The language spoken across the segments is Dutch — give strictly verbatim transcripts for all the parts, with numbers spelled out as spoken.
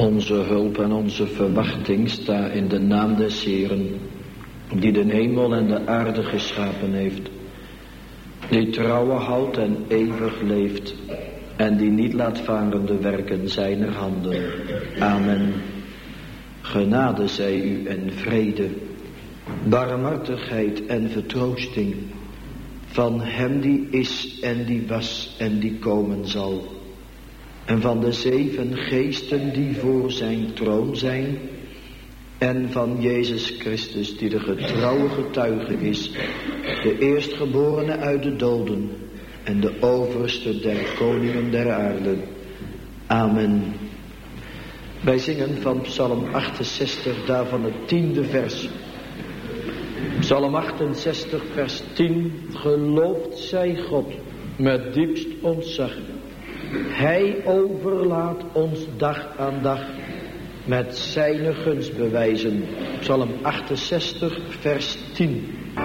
Onze hulp en onze verwachting sta in de naam des Heeren, die de hemel en de aarde geschapen heeft, die trouwe houdt en eeuwig leeft, en die niet laat varen de werken zijner handen. Amen. Genade zij u en vrede, barmhartigheid en vertroosting, van hem die is en die was en die komen zal, en van de zeven geesten die voor zijn troon zijn, en van Jezus Christus die de getrouwe getuige is, de eerstgeborene uit de doden en de overste der koningen der aarde. Amen. Wij zingen van Psalm achtenzestig, daarvan het tiende vers. Psalm achtenzestig, vers tien. Gelooft zij God met diepst ontzag. Hij overlaat ons dag aan dag met zijne gunstbewijzen. Psalm achtenzestig, vers tien.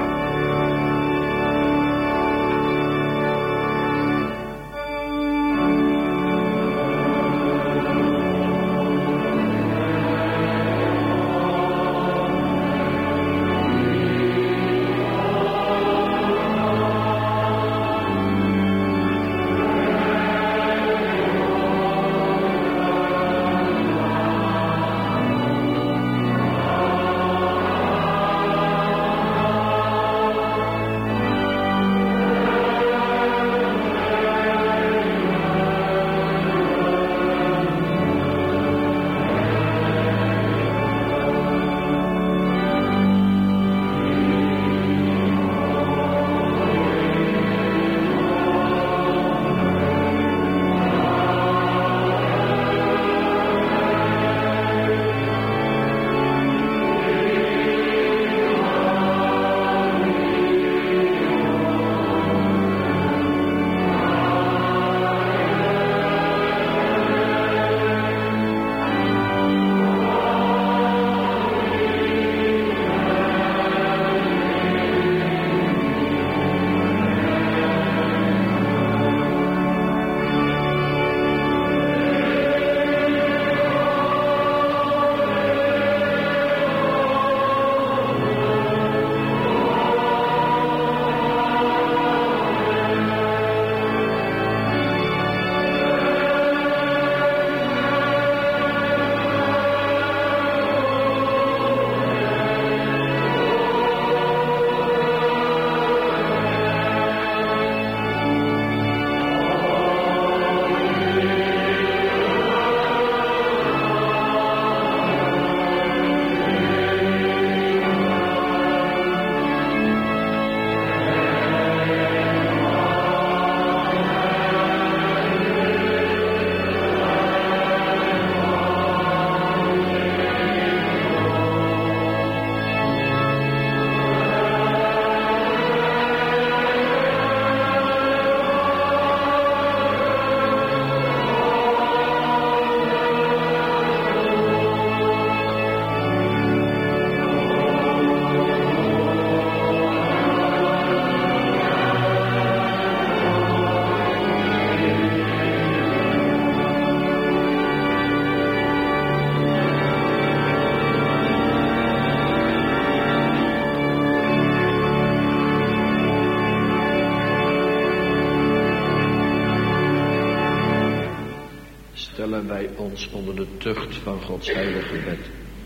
Stellen wij ons onder de tucht van Gods heilige wet.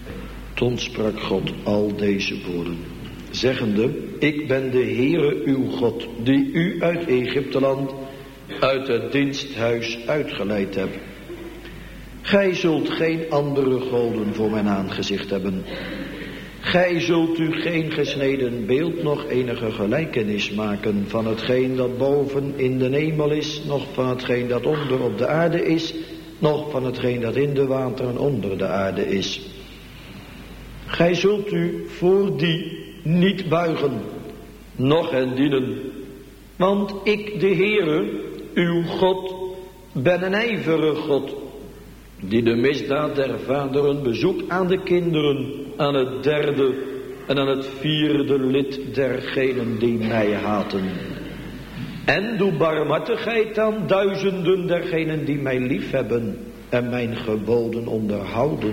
Toen sprak God al deze woorden, zeggende: Ik ben de Heere uw God, die u uit Egypteland, uit het diensthuis uitgeleid heb. Gij zult geen andere goden voor mijn aangezicht hebben. Gij zult u geen gesneden beeld, nog enige gelijkenis maken van hetgeen dat boven in de hemel is, nog van hetgeen dat onder op de aarde is, nog van hetgeen dat in de wateren onder de aarde is. Gij zult u voor die niet buigen, noch hen dienen. Want ik, de Heere, uw God, ben een ijverige God, die de misdaad der vaderen bezoekt aan de kinderen, aan het derde en aan het vierde lid dergenen die mij haten. En doe barmhartigheid aan duizenden dergenen die mij lief hebben en mijn geboden onderhouden.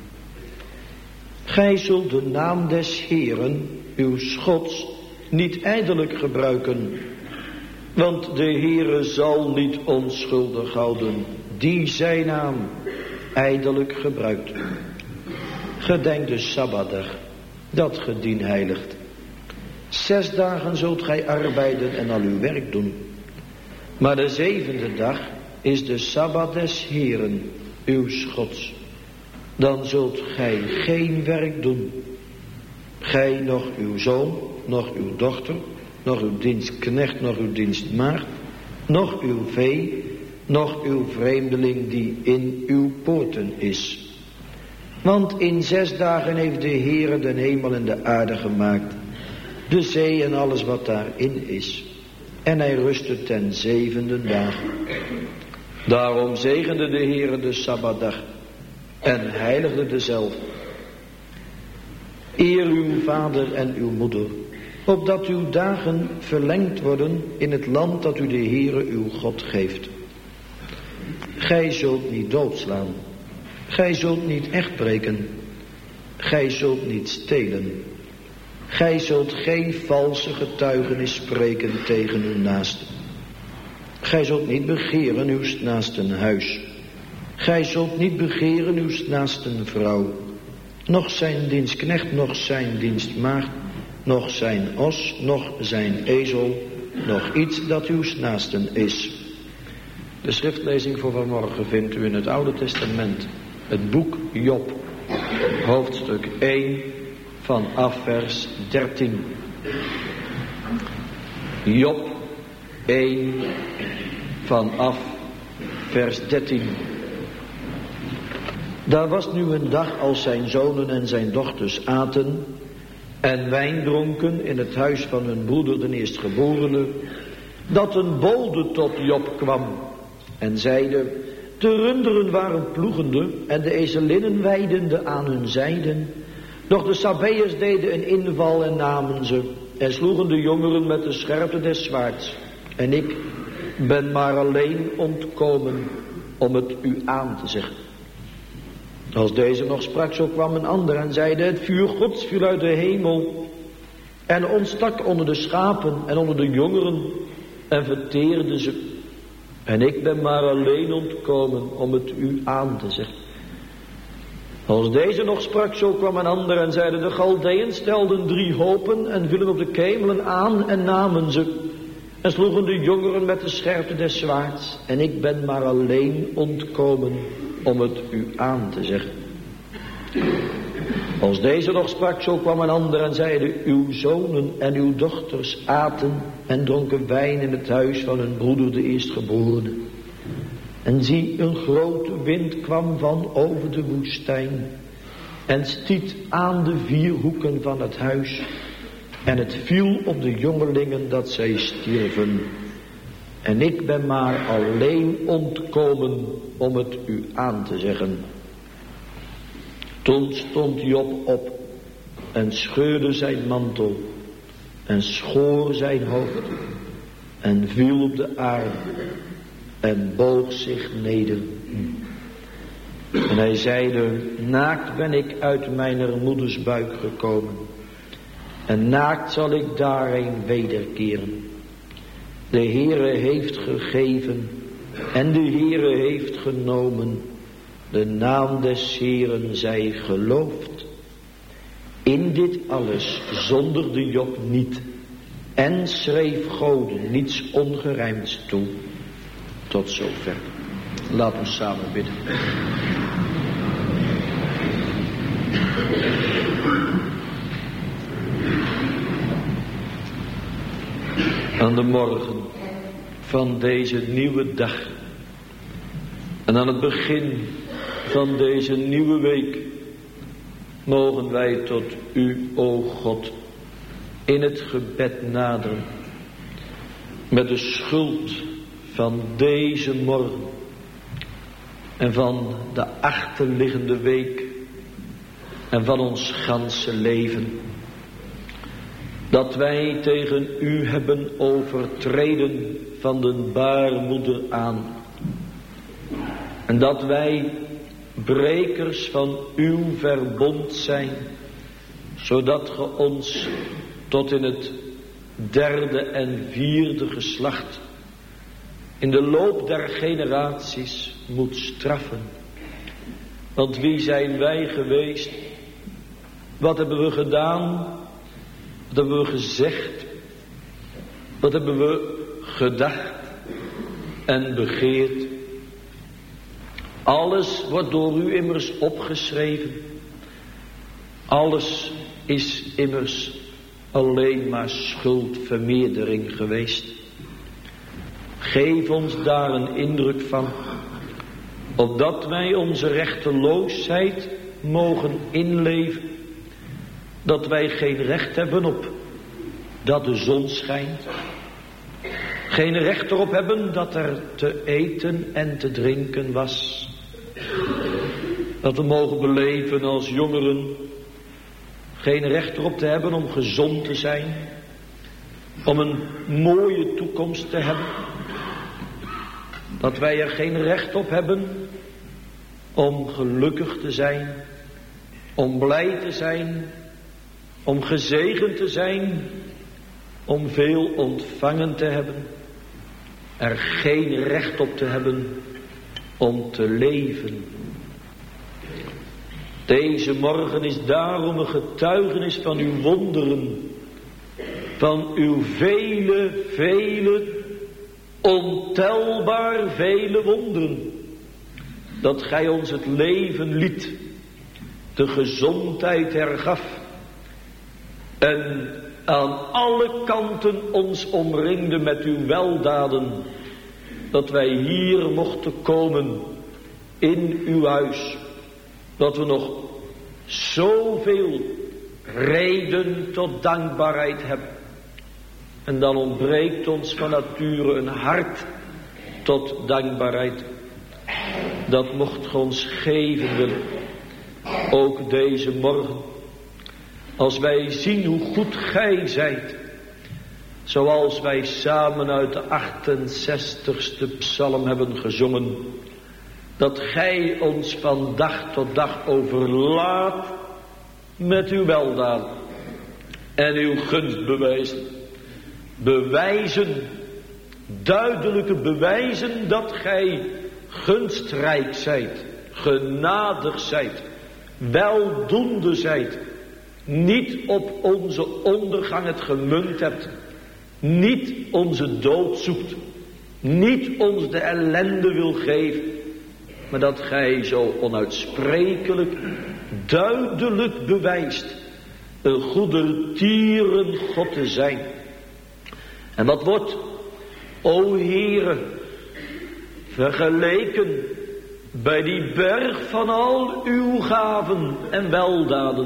Gij zult de naam des Heeren, uw Gods, niet ijdelijk gebruiken. Want de Heere zal niet onschuldig houden, die zijn naam ijdelijk gebruikt. Gedenk de Sabbatdag, dat ge dien heiligt. Zes dagen zult gij arbeiden en al uw werk doen. Maar de zevende dag is de Sabbat des Heeren, uw Gods. Dan zult gij geen werk doen. Gij, nog uw zoon, nog uw dochter, nog uw dienstknecht, nog uw dienstmaagd, nog uw vee, nog uw vreemdeling die in uw poorten is. Want in zes dagen heeft de Heere de hemel en de aarde gemaakt, de zee en alles wat daarin is. En hij rustte ten zevende dag. Daarom zegende de Heere de Sabbatdag en heiligde dezelfde. Eer uw vader en uw moeder, opdat uw dagen verlengd worden in het land dat u de Heere uw God geeft. Gij zult niet doodslaan. Gij zult niet echtbreken. Gij zult niet stelen. Gij zult geen valse getuigenis spreken tegen uw naaste. Gij zult niet begeren uw naasten huis. Gij zult niet begeren uw naasten vrouw. Nog zijn dienstknecht, nog zijn dienstmaagd, nog zijn os, nog zijn ezel, nog iets dat uw naasten is. De schriftlezing voor vanmorgen vindt u in het Oude Testament. Het boek Job, hoofdstuk één, vanaf vers dertien. Job één, vanaf vers dertien. Daar was nu een dag als zijn zonen en zijn dochters aten en wijn dronken in het huis van hun broeder de eerstgeborene, dat een bode tot Job kwam en zeide: de runderen waren ploegende en de ezelinnen weidende aan hun zijden. Doch de Sabeërs deden een inval en namen ze en sloegen de jongeren met de scherpte des zwaards. En ik ben maar alleen ontkomen om het u aan te zeggen. Als deze nog sprak, zo kwam een ander en zeide: het vuur Gods viel uit de hemel en ontstak onder de schapen en onder de jongeren en verteerde ze. En ik ben maar alleen ontkomen om het u aan te zeggen. Als deze nog sprak, zo kwam een ander en zeide: de Galdeën stelden drie hopen en vielen op de kemelen aan en namen ze. En sloegen de jongeren met de scherpte des zwaards. En ik ben maar alleen ontkomen om het u aan te zeggen. Als deze nog sprak, zo kwam een ander en zeide: uw zonen en uw dochters aten en dronken wijn in het huis van hun broeder de eerstgeborene. En zie, een grote wind kwam van over de woestijn en stiet aan de vier hoeken van het huis. En het viel op de jongelingen dat zij stierven. En ik ben maar alleen ontkomen om het u aan te zeggen. Toen stond Job op en scheurde zijn mantel en schoor zijn hoofd en viel op de aarde en boog zich neder. En hij zeide: naakt ben ik uit mijner moeders buik gekomen en naakt zal ik daarheen wederkeren. De Heere heeft gegeven en de Heere heeft genomen. De naam des Heeren zij geloofd. In dit alles zonderde Job niet en schreef Gode niets ongerijmds toe. Tot zover. Laten we samen bidden. Aan de morgen van deze nieuwe dag en aan het begin van deze nieuwe week mogen wij tot u, o God, in het gebed naderen met de schuld van deze morgen en van de achterliggende week en van ons ganse leven, dat wij tegen u hebben overtreden van de baarmoeder aan En dat wij brekers van uw verbond zijn, zodat ge ons tot in het derde en vierde geslacht in de loop der generaties moet straffen. Want wie zijn wij geweest? Wat hebben we gedaan? Wat hebben we gezegd? Wat hebben we gedacht en begeerd? Alles wordt door u immers opgeschreven. Alles is immers alleen maar schuldvermeerdering geweest. Geef ons daar een indruk van, opdat wij onze rechteloosheid mogen inleven, dat wij geen recht hebben op dat de zon schijnt, geen recht erop hebben dat er te eten en te drinken was, dat we mogen beleven als jongeren, geen recht erop te hebben om gezond te zijn, om een mooie toekomst te hebben, dat wij er geen recht op hebben om gelukkig te zijn, om blij te zijn, om gezegend te zijn, om veel ontvangen te hebben, er geen recht op te hebben om te leven. Deze morgen is daarom een getuigenis van uw wonderen, van uw vele, vele, ontelbaar vele wonderen. Dat gij ons het leven liet, de gezondheid hergaf en aan alle kanten ons omringde met uw weldaden, dat wij hier mochten komen in uw huis, dat we nog zoveel reden tot dankbaarheid hebben. En dan ontbreekt ons van nature een hart tot dankbaarheid. Dat mocht ge ons geven willen, ook deze morgen. Als wij zien hoe goed gij zijt, zoals wij samen uit de achtenzestigste psalm hebben gezongen, dat gij ons van dag tot dag overlaat met uw weldaad en uw gunst bewijzen. Bewijzen, duidelijke bewijzen dat gij gunstrijk zijt, genadig zijt, weldoende zijt, niet op onze ondergang het gemunt hebt, niet onze dood zoekt, niet ons de ellende wil geven, maar dat gij zo onuitsprekelijk, duidelijk bewijst een goedertieren God te zijn. En wat wordt, o Heere, vergeleken bij die berg van al uw gaven en weldaden,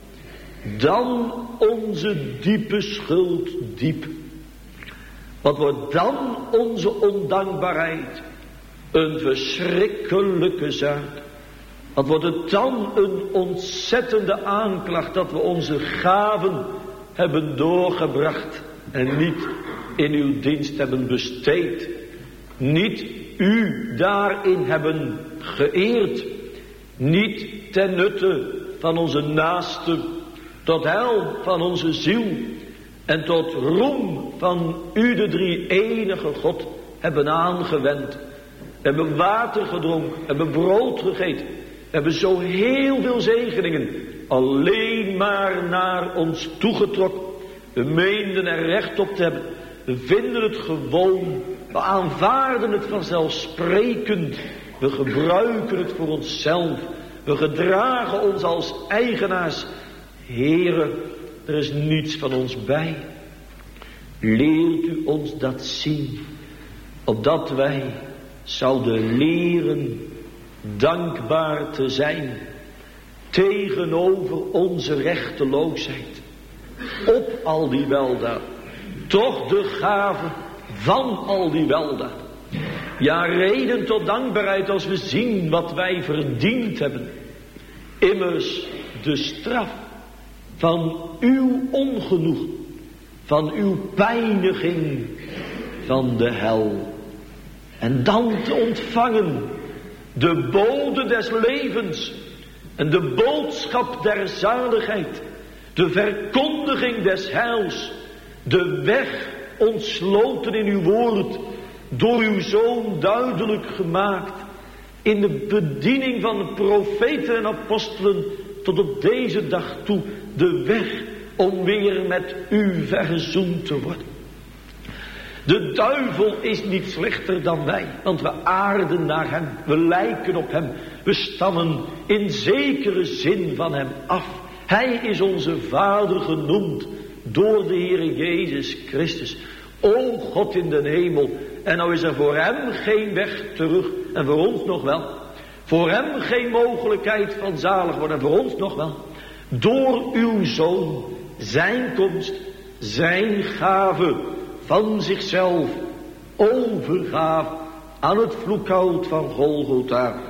dan onze diepe schuld diep. Wat wordt dan onze ondankbaarheid een verschrikkelijke zaak. Wat wordt het dan een ontzettende aanklacht dat we onze gaven hebben doorgebracht en niet in uw dienst hebben besteed, niet u daarin hebben geëerd, niet ten nutte van onze naaste, tot heil van onze ziel en tot roem van u de drie enige God hebben aangewend, hebben water gedronken, hebben brood gegeten, hebben zo heel veel zegeningen alleen maar naar ons toegetrokken. We meenden er recht op te hebben. We vinden het gewoon. We aanvaarden het vanzelfsprekend. We gebruiken het voor onszelf. We gedragen ons als eigenaars. Heere, er is niets van ons bij. Leert u ons dat zien, opdat wij zouden leren dankbaar te zijn tegenover onze rechteloosheid. Op al die weldaad, toch de gave van al die weldaad. Ja, reden tot dankbaarheid als we zien wat wij verdiend hebben. Immers de straf van uw ongenoeg, van uw pijniging van de hel. En dan te ontvangen de bode des levens en de boodschap der zaligheid, de verkondiging des heils, de weg ontsloten in uw woord, door uw Zoon duidelijk gemaakt, in de bediening van de profeten en apostelen, tot op deze dag toe, de weg om weer met u verzoend te worden. De duivel is niet slechter dan wij, want we aarden naar hem, we lijken op hem, we stammen in zekere zin van hem af. Hij is onze Vader genoemd door de Heere Jezus Christus. O God in de hemel, en nou is er voor hem geen weg terug, en voor ons nog wel. Voor hem geen mogelijkheid van zalig worden, en voor ons nog wel. Door uw Zoon, zijn komst, zijn gave van zichzelf, overgaaf aan het vloekhout van Golgotha.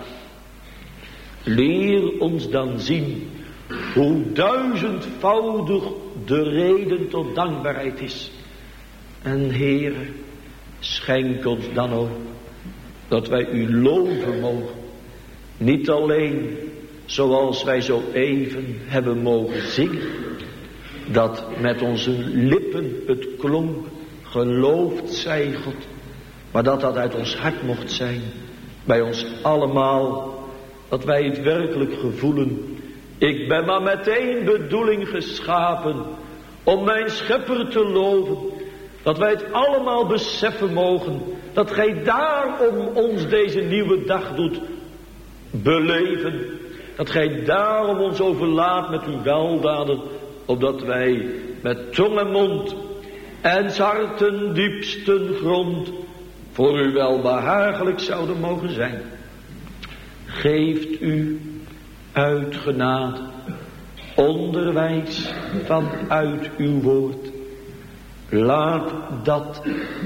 Leer ons dan zien hoe duizendvoudig de reden tot dankbaarheid is. En Heere, schenk ons dan ook dat wij u loven mogen. Niet alleen zoals wij zo even hebben mogen zingen, dat met onze lippen het klonk, geloofd zij God, maar dat dat uit ons hart mocht zijn, bij ons allemaal, dat wij het werkelijk gevoelen. Ik ben maar met één bedoeling geschapen, om mijn schepper te loven. Dat wij het allemaal beseffen mogen, dat gij daarom ons deze nieuwe dag doet beleven. Dat gij daarom ons overlaat met uw weldaden, opdat wij met tong en mond en harten diepsten grond voor u welbehagelijk zouden mogen zijn. Geeft u uit genade onderwijs vanuit uw woord. Laat dat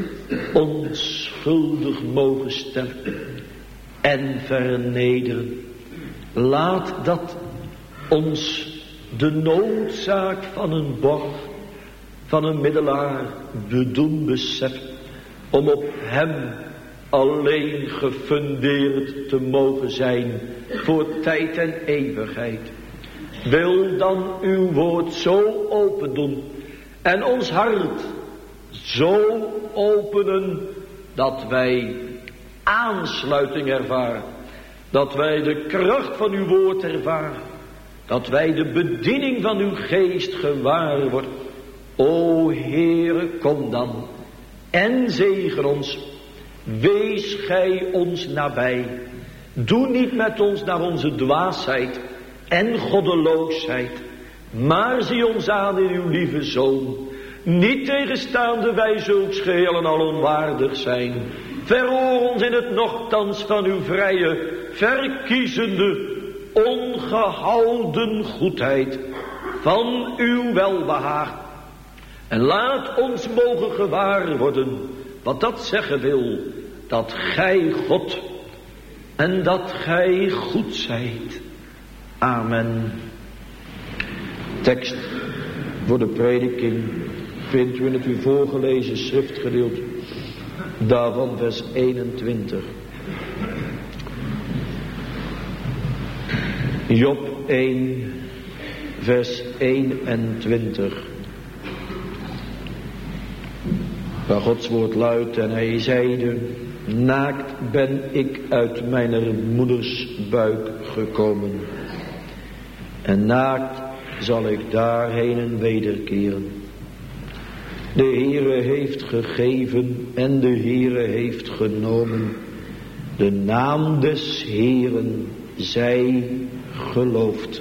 onschuldig mogen stellen en vernederen. Laat dat ons de noodzaak van een borg, van een middelaar bedoen beseffen, om op hem alleen gefundeerd te mogen zijn voor tijd en eeuwigheid. Wil dan uw woord zo open doen en ons hart zo openen dat wij aansluiting ervaren, dat wij de kracht van uw woord ervaren, dat wij de bediening van uw geest gewaar worden. O Heere, kom dan en zegen ons. Wees gij ons nabij. Doe niet met ons naar onze dwaasheid en goddeloosheid, maar zie ons aan in uw lieve Zoon. Niet tegenstaande wij zulks geheel en al onwaardig zijn. Verhoor ons in het nochtans van uw vrije, verkiezende, ongehouden goedheid van uw welbehaag. En laat ons mogen gewaar worden wat dat zeggen wil, dat gij God en dat gij goed zijt. Amen. Tekst voor de prediking vindt u in het u voorgelezen schriftgedeelte, daarvan vers eenentwintig. Job één, vers eenentwintig. Waar Gods woord luidt: en hij zeide, naakt ben ik uit mijn moeders buik gekomen, en naakt zal ik daarheen en wederkeren. De Heere heeft gegeven en de Heere heeft genomen. De naam des Heeren zij geloofd.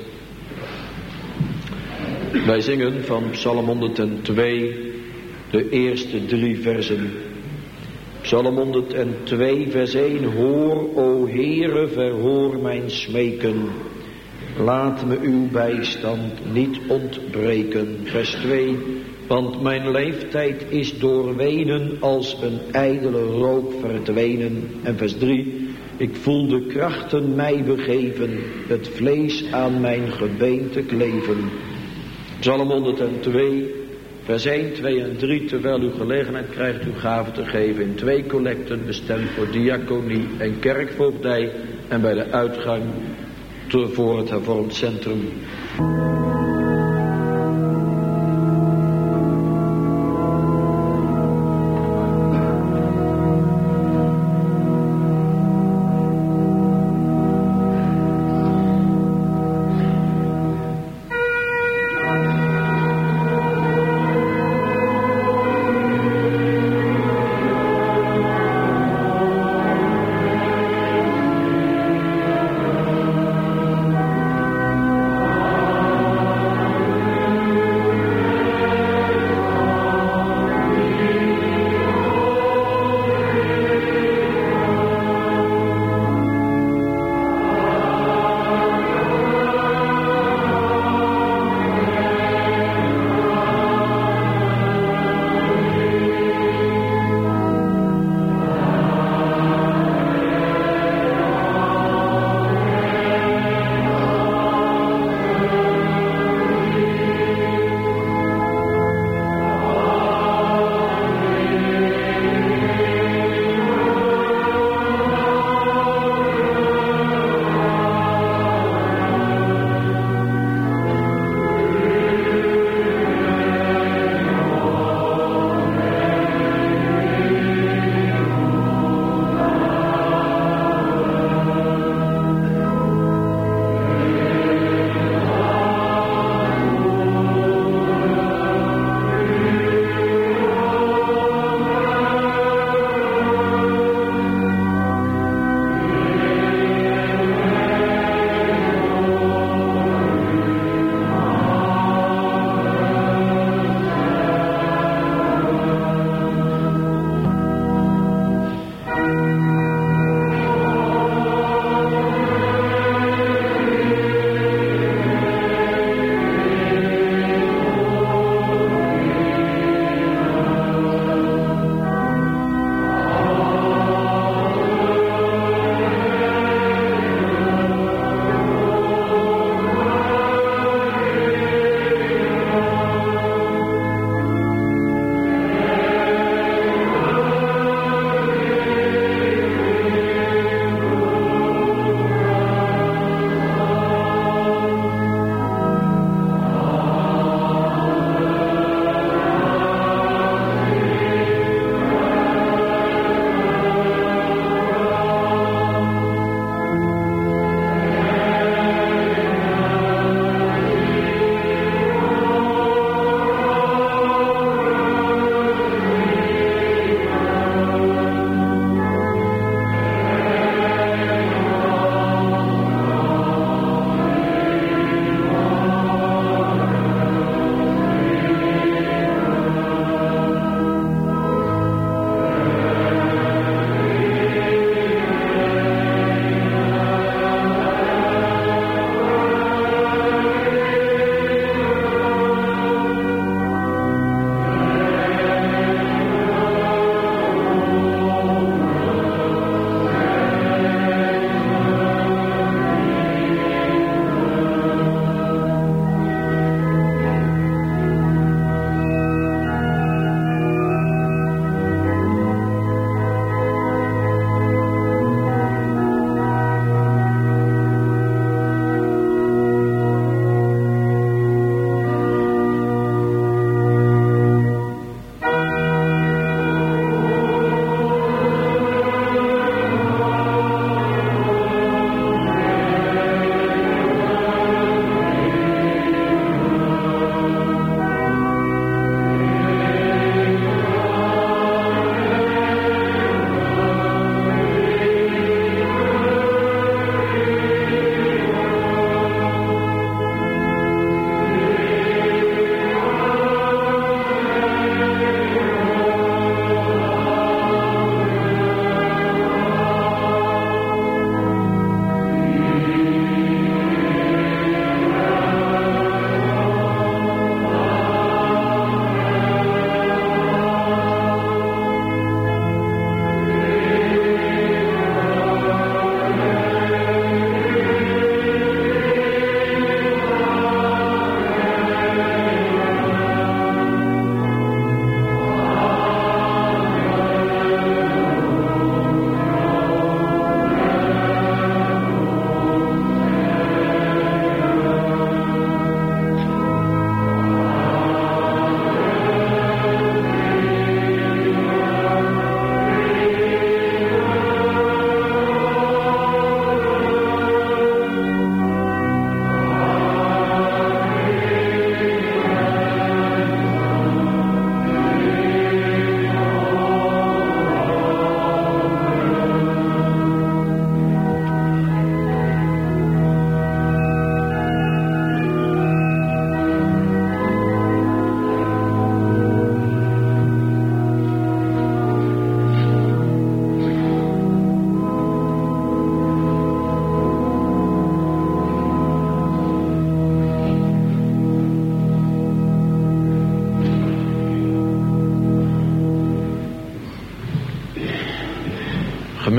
Wij zingen van Psalm honderdtwee de eerste drie versen. Psalm honderdtwee vers één. Hoor, o Heere, verhoor mijn smeken. Laat me uw bijstand niet ontbreken. Vers twee. Want mijn leeftijd is doorwenen als een ijdele rook verdwenen. En vers drie. Ik voel de krachten mij begeven, het vlees aan mijn gebeente kleven. Psalm honderdtwee, vers één, twee en drie. Terwijl u gelegenheid krijgt uw gave te geven in twee collecten bestemd voor diaconie en kerkvoogdij en bij de uitgang te, voor het hervormd centrum.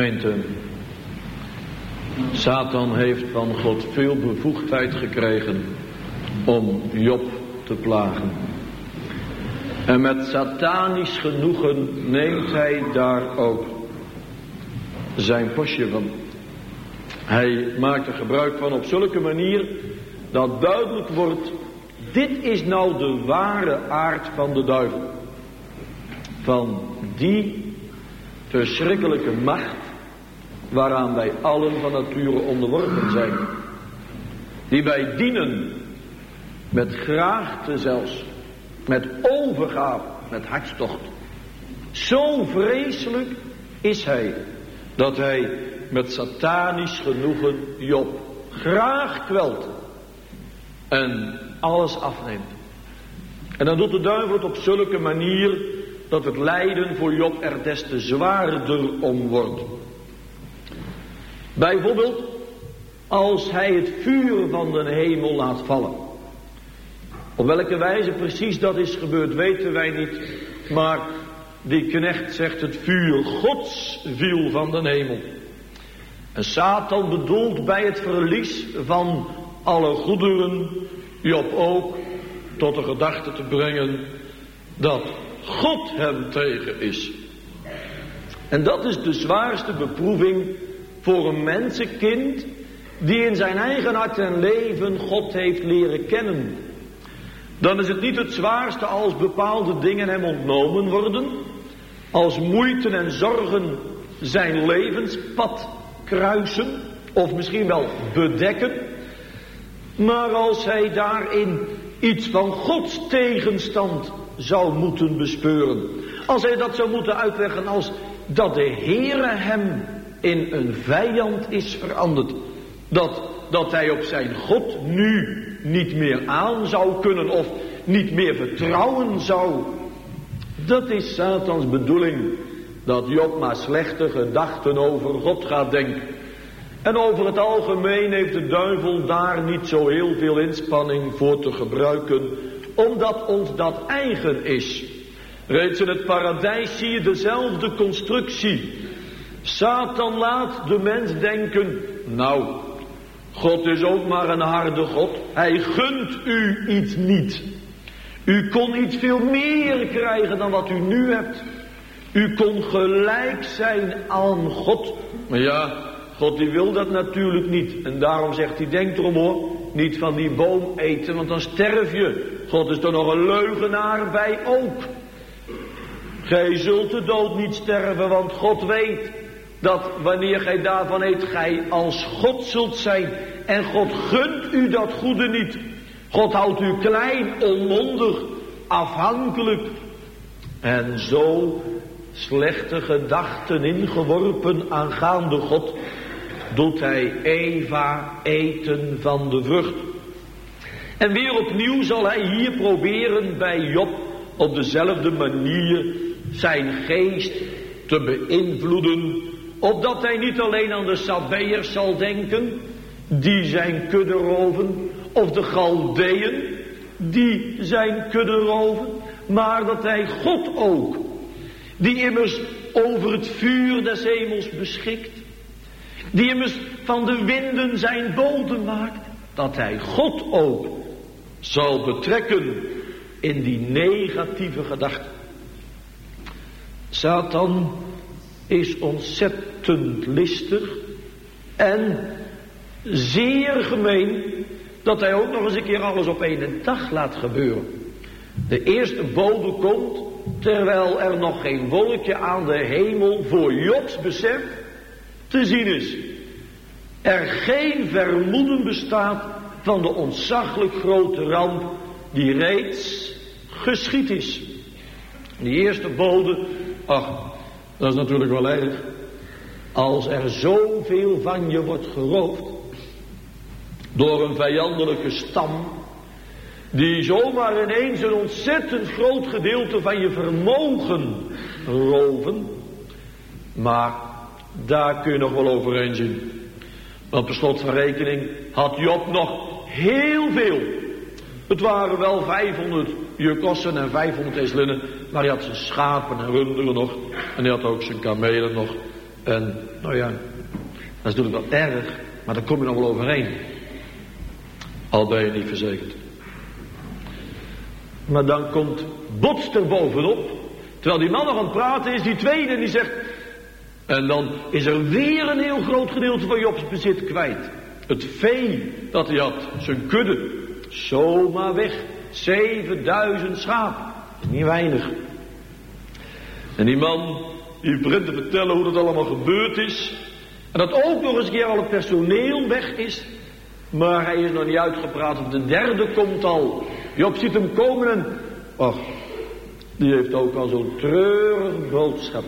Gemeente, Satan heeft van God veel bevoegdheid gekregen om Job te plagen. En met satanisch genoegen neemt hij daar ook zijn postje van. Hij maakt er gebruik van op zulke manier dat duidelijk wordt: dit is nou de ware aard van de duivel. Van die verschrikkelijke macht waaraan wij allen van nature onderworpen zijn. Die wij dienen met graagte zelfs, met overgave, met hartstocht. Zo vreselijk is hij, dat hij met satanisch genoegen Job graag kwelt en alles afneemt. En dan doet de duivel het op zulke manier dat het lijden voor Job er des te zwaarder om wordt. Bijvoorbeeld als hij het vuur van de hemel laat vallen. Op welke wijze precies dat is gebeurd weten wij niet. Maar die knecht zegt: het vuur Gods viel van de hemel. En Satan bedoelt bij het verlies van alle goederen Job ook tot de gedachte te brengen dat God hem tegen is. En dat is de zwaarste beproeving voor een mensenkind die in zijn eigen hart en leven God heeft leren kennen. Dan is het niet het zwaarste als bepaalde dingen hem ontnomen worden, als moeite en zorgen zijn levenspad kruisen of misschien wel bedekken, maar als hij daarin iets van Gods tegenstand zou moeten bespeuren, als hij dat zou moeten uitleggen als dat de Heere hem in een vijand is veranderd, dat, dat hij op zijn God nu niet meer aan zou kunnen of niet meer vertrouwen zou. Dat is Satans bedoeling, dat Job maar slechte gedachten over God gaat denken. En over het algemeen heeft de duivel daar niet zo heel veel inspanning voor te gebruiken, omdat ons dat eigen is. Reeds in het paradijs zie je dezelfde constructie. Satan laat de mens denken: nou, God is ook maar een harde God. Hij gunt u iets niet. U kon iets veel meer krijgen dan wat u nu hebt. U kon gelijk zijn aan God. Maar ja, God die wil dat natuurlijk niet. En daarom zegt hij: denk erom hoor, niet van die boom eten, want dan sterf je. God is er nog een leugenaar bij ook. Gij zult de dood niet sterven, want God weet dat wanneer gij daarvan eet, gij als God zult zijn. En God gunt u dat goede niet. God houdt u klein, onmondig, afhankelijk. En zo slechte gedachten ingeworpen aangaande God, doet hij Eva eten van de vrucht. En weer opnieuw zal hij hier proberen bij Job op dezelfde manier zijn geest te beïnvloeden, opdat hij niet alleen aan de Sabeërs zal denken, die zijn kudde roven, of de Galdeën, die zijn kudde roven, maar dat hij God ook, die immers over het vuur des hemels beschikt, die immers van de winden zijn bodem maakt, dat hij God ook zal betrekken in die negatieve gedachten. Satan is ontzettend listig en zeer gemeen, dat hij ook nog eens een keer alles op één dag laat gebeuren. De eerste bode komt terwijl er nog geen wolkje aan de hemel voor Jobs besef te zien is. Er geen vermoeden bestaat van de ontzaglijk grote ramp die reeds geschied is. Die eerste bode, ach, dat is natuurlijk wel erg. Als er zoveel van je wordt geroofd door een vijandelijke stam, die zomaar ineens een ontzettend groot gedeelte van je vermogen roven. Maar daar kun je nog wel overheen zien. Want per slot van rekening had Job nog heel veel. Het waren wel vijfhonderd jukossen en vijfhonderd eslinnen, maar hij had zijn schapen en runderen nog. En hij had ook zijn kamelen nog. En, nou ja, dat is natuurlijk wel erg, maar daar kom je nog wel overheen. Al ben je niet verzekerd. Maar dan komt botst er bovenop, terwijl die man nog aan het praten is, die tweede die zegt... En dan is er weer een heel groot gedeelte van Jobs bezit kwijt. Het vee dat hij had, zijn kudde, zomaar weg. Zevenduizend schapen, dat is niet weinig. En die man, die begint te vertellen hoe dat allemaal gebeurd is. En dat ook nog eens een keer al het personeel weg is. Maar hij is nog niet uitgepraat, de derde komt al. Job ziet hem komen en... Och, die heeft ook al zo'n treurig boodschap.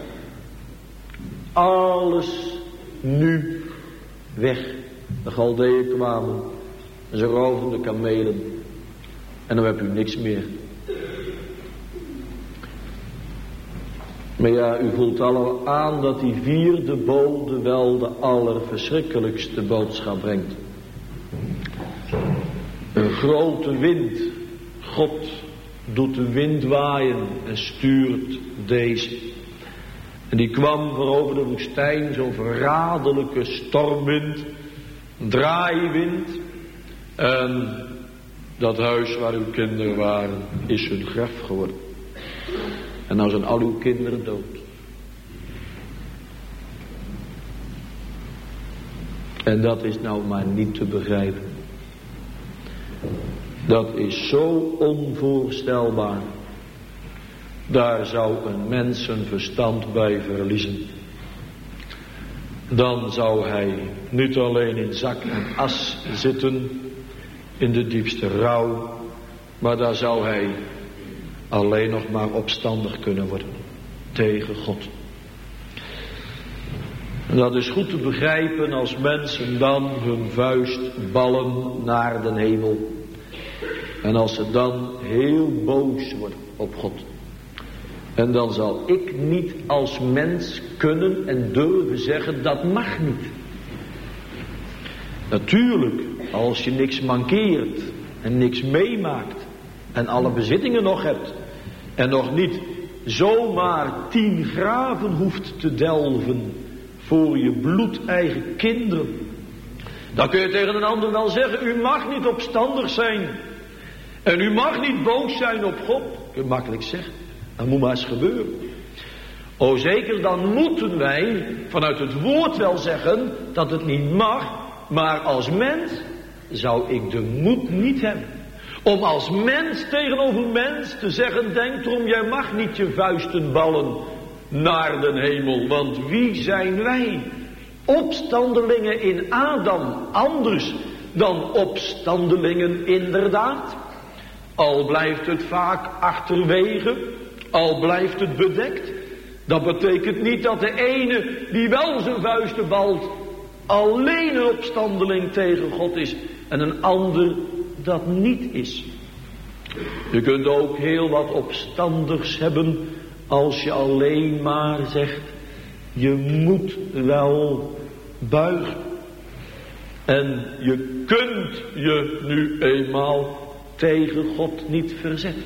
Alles nu weg. De Galdeeën kwamen en ze roofden de kamelen. En dan heb u niks meer. Maar ja, u voelt al aan dat die vierde bode wel de allerverschrikkelijkste boodschap brengt. Een grote wind. God doet de wind waaien en stuurt deze. En die kwam voor over de woestijn, zo'n verraderlijke stormwind, draaiwind. En dat huis waar uw kinderen waren, is hun graf geworden. En nou zijn al uw kinderen dood. En dat is nou maar niet te begrijpen. Dat is zo onvoorstelbaar. Daar zou een mens zijn verstand bij verliezen. Dan zou hij niet alleen in zak en as zitten, in de diepste rouw, maar daar zou hij alleen nog maar opstandig kunnen worden tegen God. En dat is goed te begrijpen als mensen dan hun vuist ballen naar de hemel. En als ze dan heel boos worden op God. En dan zal ik niet als mens kunnen en durven zeggen, dat mag niet. Natuurlijk, als je niks mankeert en niks meemaakt en alle bezittingen nog hebt en nog niet zomaar tien graven hoeft te delven voor je bloedeigen kinderen, dan kun je tegen een ander wel zeggen, u mag niet opstandig zijn en u mag niet boos zijn op God. Kun je makkelijk zeggen. Dat moet maar eens gebeuren. O zeker, dan moeten wij vanuit het woord wel zeggen dat het niet mag. Maar als mens zou ik de moed niet hebben. Om als mens tegenover mens te zeggen, denk erom, jij mag niet je vuisten ballen naar de hemel. Want wie zijn wij? Opstandelingen in Adam, anders dan opstandelingen inderdaad. Al blijft het vaak achterwege. Al blijft het bedekt. Dat betekent niet dat de ene die wel zijn vuisten balt alleen een opstandeling tegen God is en een ander dat niet is. Je kunt ook heel wat opstandigs hebben als je alleen maar zegt, je moet wel buigen. En je kunt je nu eenmaal tegen God niet verzetten.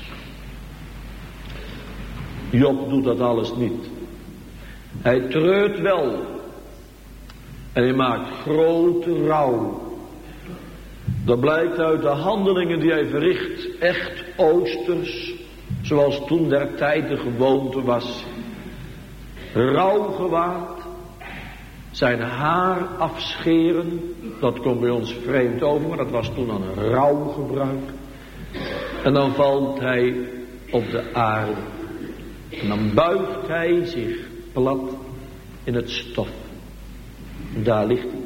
Job doet dat alles niet. Hij treurt wel. En hij maakt grote rouw. Dat blijkt uit de handelingen die hij verricht. Echt oosters. Zoals toen der tijd de gewoonte was. Rouwgewaad. Zijn haar afscheren. Dat komt bij ons vreemd over. Maar dat was toen aan een rouwgebruik. En dan valt hij op de aarde. En dan buigt hij zich plat in het stof. Daar ligt hij.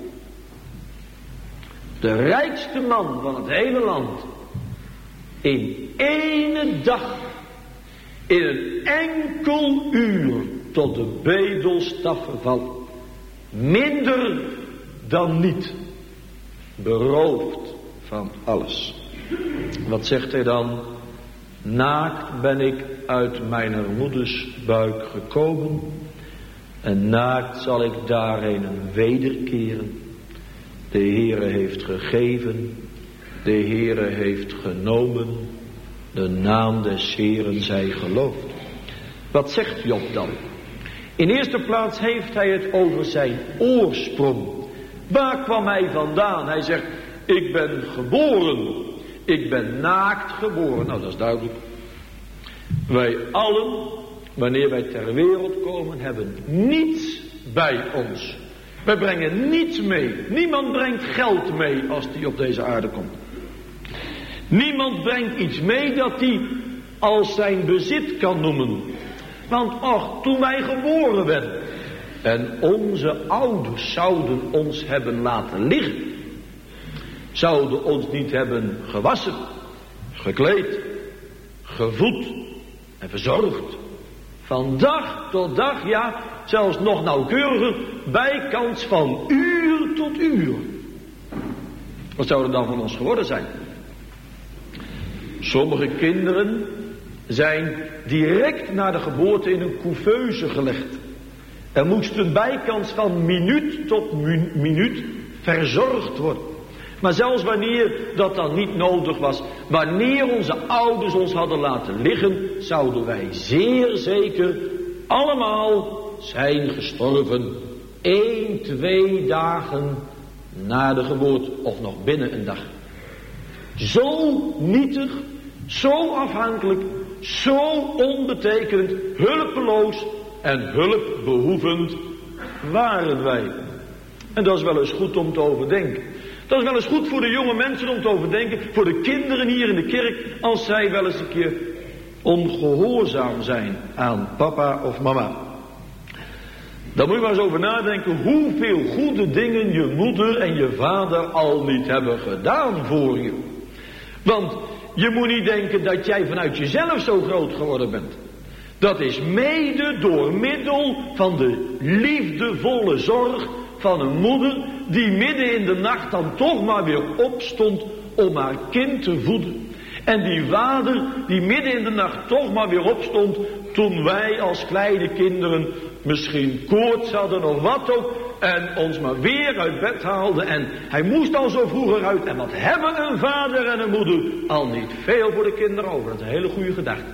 De rijkste man van het hele land. In ene dag. In een enkel uur tot de bedelstaf vallen. Minder dan niet. Beroofd van alles. Wat zegt hij dan? Naakt ben ik uit mijn moeders buik gekomen. En naakt zal ik daarheen wederkeren. De Heere heeft gegeven. De Heere heeft genomen. De naam des Heeren zij geloofd. Wat zegt Job dan? In eerste plaats heeft hij het over zijn oorsprong. Waar kwam hij vandaan? Hij zegt, ik ben geboren. Ik ben naakt geboren. Nou, dat is duidelijk. Wij allen, wanneer wij ter wereld komen, hebben niets bij ons. Wij brengen niets mee. Niemand brengt geld mee als die op deze aarde komt. Niemand brengt iets mee dat hij als zijn bezit kan noemen. Want och, toen wij geboren werden en onze ouders zouden ons hebben laten liggen, zouden ons niet hebben gewassen, gekleed, gevoed en verzorgd. Van dag tot dag, ja, zelfs nog nauwkeuriger, bijkans van uur tot uur. Wat zou er dan van ons geworden zijn? Sommige kinderen zijn direct na de geboorte in een couveuse gelegd. Er moesten bijkans van minuut tot mu- minuut verzorgd worden. Maar zelfs wanneer dat dan niet nodig was, wanneer onze ouders ons hadden laten liggen, zouden wij zeer zeker allemaal zijn gestorven. één, twee dagen na de geboorte of nog binnen een dag. Zo nietig, zo afhankelijk, zo onbetekenend, hulpeloos en hulpbehoevend waren wij. En dat is wel eens goed om te overdenken. Dat is wel eens goed voor de jonge mensen om te overdenken, voor de kinderen hier in de kerk, als zij wel eens een keer ongehoorzaam zijn aan papa of mama. Dan moet je maar eens over nadenken hoeveel goede dingen je moeder en je vader al niet hebben gedaan voor je. Want je moet niet denken dat jij vanuit jezelf zo groot geworden bent. Dat is mede door middel van de liefdevolle zorg van een moeder die midden in de nacht dan toch maar weer opstond om haar kind te voeden. En die vader die midden in de nacht toch maar weer opstond toen wij als kleine kinderen misschien koorts hadden of wat ook. En ons maar weer uit bed haalde en hij moest al zo vroeger uit. En wat hebben een vader en een moeder al niet veel voor de kinderen over. Dat is een hele goede gedachte.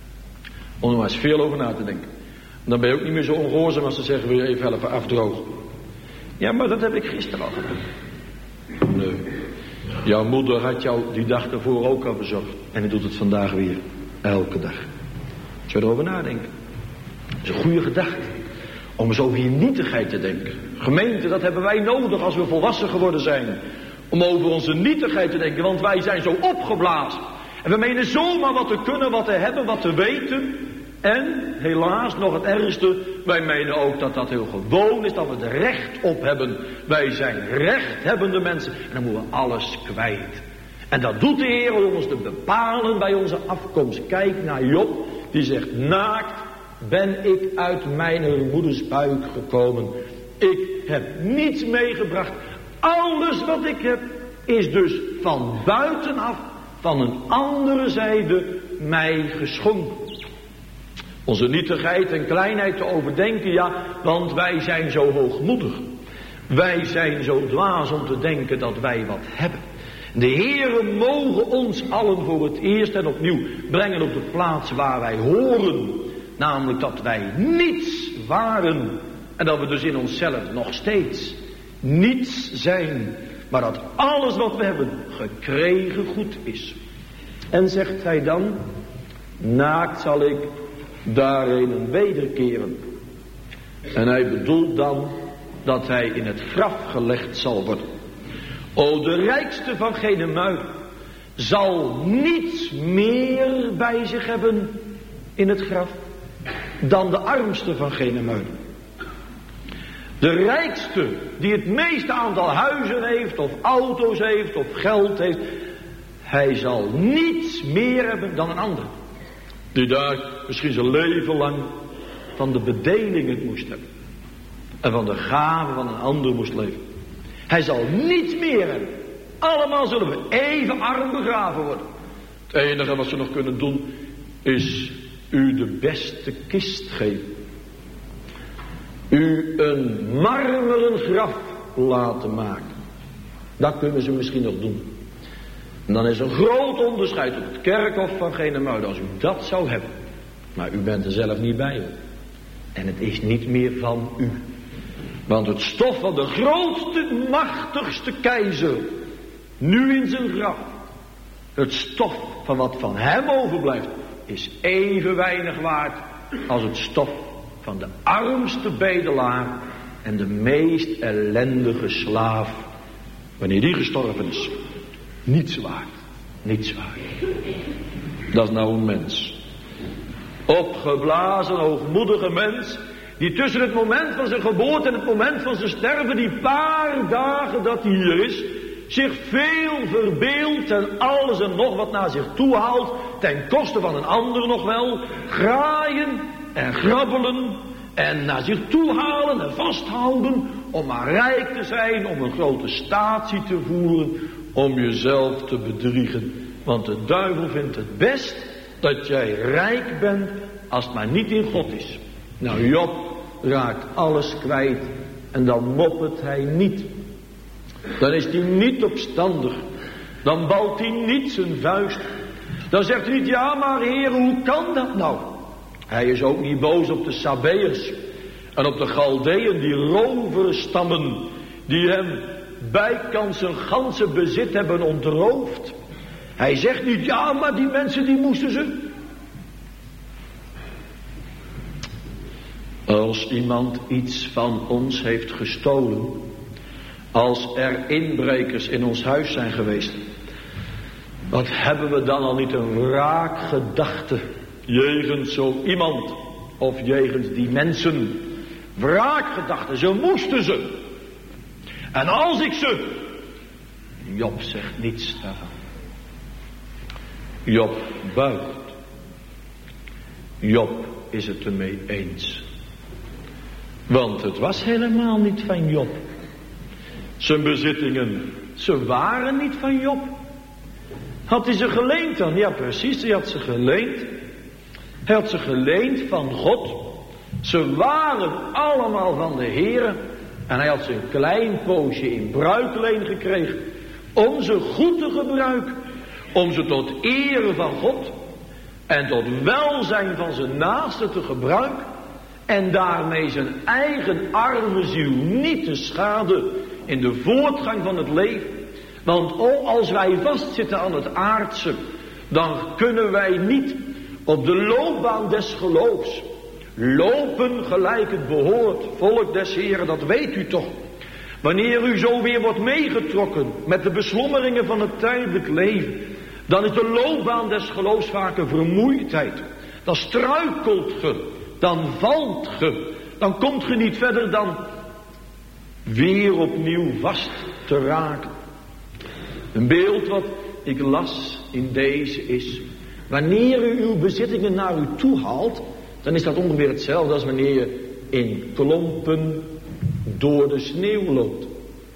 Om er maar eens veel over na te denken. Dan ben je ook niet meer zo ongehoorzaam als ze zeggen, wil je even helpen afdrogen. Ja, maar dat heb ik gisteren al gedaan. Nee. Jouw moeder had jou die dag ervoor ook al verzorgd. En die doet het vandaag weer. Elke dag. Zou je erover nadenken? Dat is een goede gedachte. Om eens over je nietigheid te denken. Gemeente, dat hebben wij nodig als we volwassen geworden zijn. Om over onze nietigheid te denken. Want wij zijn zo opgeblazen. En we menen zomaar wat te kunnen, wat te hebben, wat te weten. En helaas, nog het ergste, wij menen ook dat dat heel gewoon is, dat we er recht op hebben. Wij zijn rechthebbende mensen en dan moeten we alles kwijt. En dat doet de Heer om ons te bepalen bij onze afkomst. Kijk naar Job, die zegt, naakt ben ik uit mijn moeders buik gekomen. Ik heb niets meegebracht. Alles wat ik heb is dus van buitenaf, van een andere zijde, mij geschonken. Onze nietigheid en kleinheid te overdenken, ja, want wij zijn zo hoogmoedig. Wij zijn zo dwaas om te denken dat wij wat hebben. De Heere mogen ons allen voor het eerst en opnieuw brengen op de plaats waar wij horen. Namelijk dat wij niets waren. En dat we dus in onszelf nog steeds niets zijn. Maar dat alles wat we hebben gekregen goed is. En zegt hij dan, naakt zal ik daarin wederkeren. En hij bedoelt dan dat hij in het graf gelegd zal worden. O, de rijkste van Genemuiden zal niets meer bij zich hebben in het graf dan de armste van Genemuiden. De rijkste die het meeste aantal huizen heeft of auto's heeft of geld heeft, hij zal niets meer hebben dan een ander. Die daar misschien zijn leven lang van de bedeling het moest hebben. En van de gave van een ander moest leven. Hij zal niets meer hebben. Allemaal zullen we even arm begraven worden. Het enige wat ze nog kunnen doen is u de beste kist geven. U een marmeren graf laten maken. Dat kunnen ze misschien nog doen. En dan is er een groot onderscheid op het kerkhof van Genemuiden als u dat zou hebben. Maar u bent er zelf niet bij. Hoor. En het is niet meer van u. Want het stof van de grootste, machtigste keizer, nu in zijn graf, het stof van wat van hem overblijft, is even weinig waard als het stof van de armste bedelaar en de meest ellendige slaaf, wanneer die gestorven is. Niets waard, niets waard. Dat is nou een mens. Opgeblazen, hoogmoedige mens, die tussen het moment van zijn geboorte en het moment van zijn sterven, die paar dagen dat hij hier is, zich veel verbeeldt en alles en nog wat naar zich toe haalt, ten koste van een ander nog wel, graaien en grabbelen en naar zich toe halen en vasthouden, om maar rijk te zijn, om een grote statie te voeren, om jezelf te bedriegen. Want de duivel vindt het best dat jij rijk bent, als het maar niet in God is. Nou, Job raakt alles kwijt en dan moppert hij niet. Dan is hij niet opstandig. Dan balt hij niet zijn vuist. Dan zegt hij niet, ja maar Heer, hoe kan dat nou? Hij is ook niet boos op de Sabeërs en op de Galdeën, die roverstammen, die hem bijkans zijn ganse bezit hebben ontroofd. Hij zegt niet, ja maar die mensen die moesten ze. Als iemand iets van ons heeft gestolen, als er inbrekers in ons huis zijn geweest, wat hebben we dan al niet een wraakgedachte jegens zo iemand of jegens die mensen? Wraakgedachte, ze moesten ze. En als ik ze... Job zegt niets daarvan. Job buigt. Job is het ermee eens. Want het was helemaal niet van Job. Zijn bezittingen, ze waren niet van Job. Had hij ze geleend dan? Ja precies, hij had ze geleend. Hij had ze geleend van God. Ze waren allemaal van de Heere. En hij had ze een klein poosje in bruikleen gekregen. Om ze goed te gebruiken. Om ze tot ere van God. En tot welzijn van zijn naaste te gebruiken. En daarmee zijn eigen arme ziel niet te schaden in de voortgang van het leven. Want oh, als wij vastzitten aan het aardse, dan kunnen wij niet op de loopbaan des geloofs lopen gelijk het behoort. Volk des Heren, dat weet u toch. Wanneer u zo weer wordt meegetrokken met de beslommeringen van het tijdelijk leven, dan is de loopbaan des geloofs vaak een vermoeidheid. Dan struikelt ge, dan valt ge, dan komt ge niet verder dan weer opnieuw vast te raken. Een beeld wat ik las in deze is, wanneer u uw bezittingen naar u toe haalt, dan is dat ongeveer hetzelfde als wanneer je in klompen door de sneeuw loopt.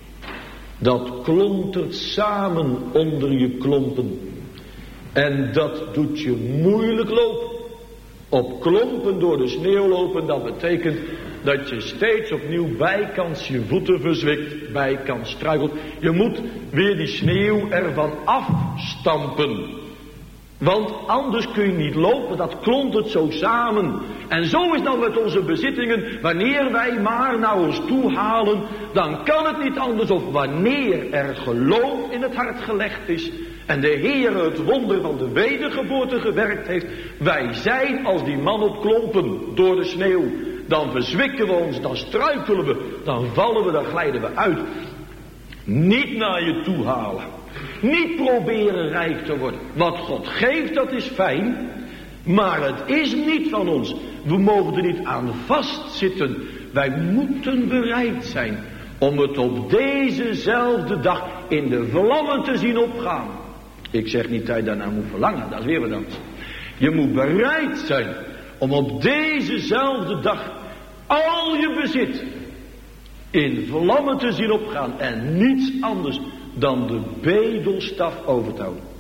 Dat klontert samen onder je klompen. En dat doet je moeilijk lopen. Op klompen door de sneeuw lopen, dat betekent dat je steeds opnieuw bijkans je voeten verzwikt, bijkans struikelt. Je moet weer die sneeuw ervan afstampen. Want anders kun je niet lopen, dat klontert zo samen. En zo is dan met onze bezittingen, wanneer wij maar naar ons toe halen, dan kan het niet anders of wanneer er geloof in het hart gelegd is en de Heer het wonder van de wedergeboorte gewerkt heeft. Wij zijn als die man op klompen door de sneeuw. Dan verzwikken we ons, dan struikelen we, dan vallen we, dan glijden we uit. Niet naar je toe halen. Niet proberen rijk te worden. Wat God geeft, dat is fijn. Maar het is niet van ons. We mogen er niet aan vastzitten. Wij moeten bereid zijn om het op dezezelfde dag in de vlammen te zien opgaan. Ik zeg niet dat je daarna moet verlangen, dat is weer wat anders. Je moet bereid zijn om op dezezelfde dag al je bezit in vlammen te zien opgaan en niets anders dan de bedelstaf over te houden.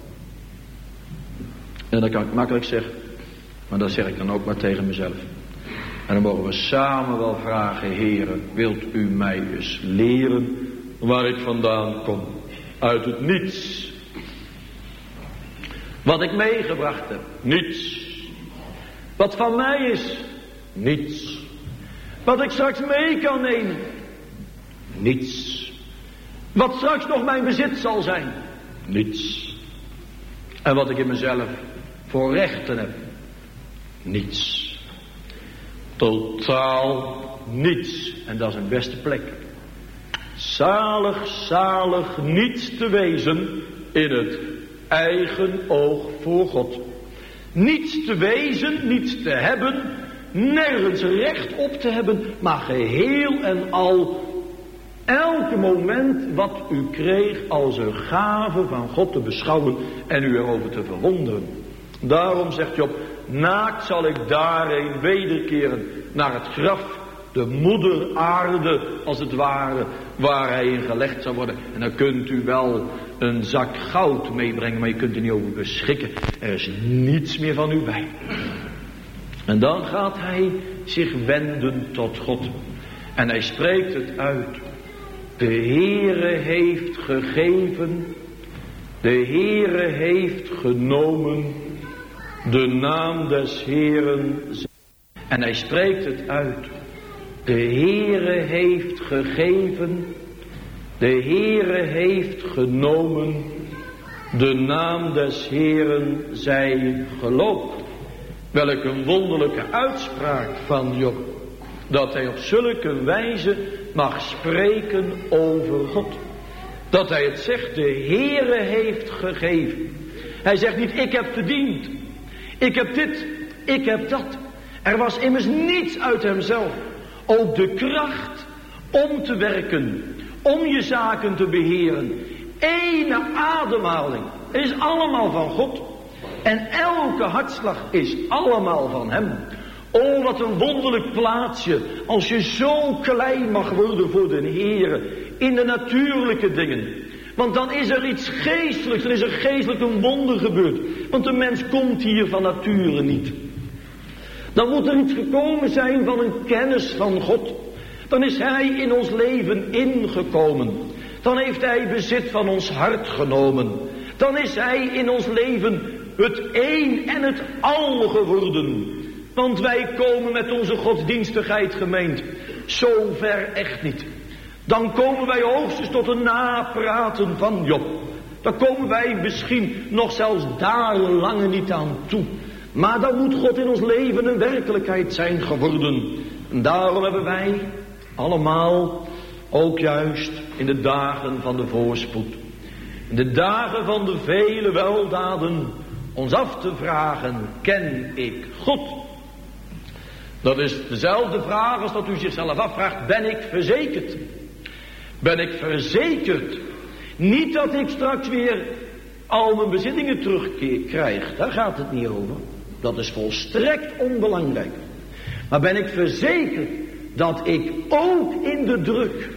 En dat kan ik makkelijk zeggen, maar dat zeg ik dan ook maar tegen mezelf. En dan mogen we samen wel vragen, Heere, wilt u mij eens leren waar ik vandaan kom? Uit het niets. Wat ik meegebracht heb, niets. Wat van mij is, niets. Wat ik straks mee kan nemen? Niets. Wat straks nog mijn bezit zal zijn? Niets. En wat ik in mezelf voor rechten heb? Niets. Totaal niets. En dat is een beste plek. Zalig, zalig niets te wezen in het eigen oog voor God. Niets te wezen, niets te hebben, nergens recht op te hebben, maar geheel en al elke moment wat u kreeg als een gave van God te beschouwen en u erover te verwonderen. Daarom zegt Job, naakt zal ik daarheen wederkeren naar het graf, de moeder aarde als het ware, waar hij in gelegd zal worden. En dan kunt u wel een zak goud meebrengen, maar je kunt er niet over beschikken. Er is niets meer van u bij. En dan gaat hij zich wenden tot God. En hij spreekt het uit. De Heere heeft gegeven, de Heere heeft genomen, de naam des Heeren. En hij spreekt het uit. De Heere heeft gegeven, de Heere heeft genomen, de naam des Heeren zij geloofd. Welk een wonderlijke uitspraak van Job, dat hij op zulke wijze mag spreken over God. Dat hij het zegt, de Heere heeft gegeven. Hij zegt niet, ik heb verdiend, ik heb dit, ik heb dat. Er was immers niets uit hemzelf. Ook de kracht om te werken, om je zaken te beheren. Ene ademhaling is allemaal van God. En elke hartslag is allemaal van hem. O, wat een wonderlijk plaatsje, als je zo klein mag worden voor de Heere, in de natuurlijke dingen. Want dan is er iets geestelijks, dan is er geestelijk een wonder gebeurd. Want de mens komt hier van nature niet. Dan moet er iets gekomen zijn van een kennis van God. Dan is hij in ons leven ingekomen. Dan heeft hij bezit van ons hart genomen. Dan is hij in ons leven het een en het al geworden. Want wij komen met onze godsdienstigheid gemeend zo ver echt niet. Dan komen wij hoogstens tot een napraten van Job. Dan komen wij misschien nog zelfs daar lange niet aan toe. Maar dan moet God in ons leven een werkelijkheid zijn geworden. En daarom hebben wij allemaal, ook juist in de dagen van de voorspoed, in de dagen van de vele weldaden, ons af te vragen, ken ik God? Dat is dezelfde vraag als dat u zichzelf afvraagt, ben ik verzekerd? Ben ik verzekerd? Niet dat ik straks weer al mijn bezittingen terugkrijg, daar gaat het niet over. Dat is volstrekt onbelangrijk. Maar ben ik verzekerd dat ik ook in de druk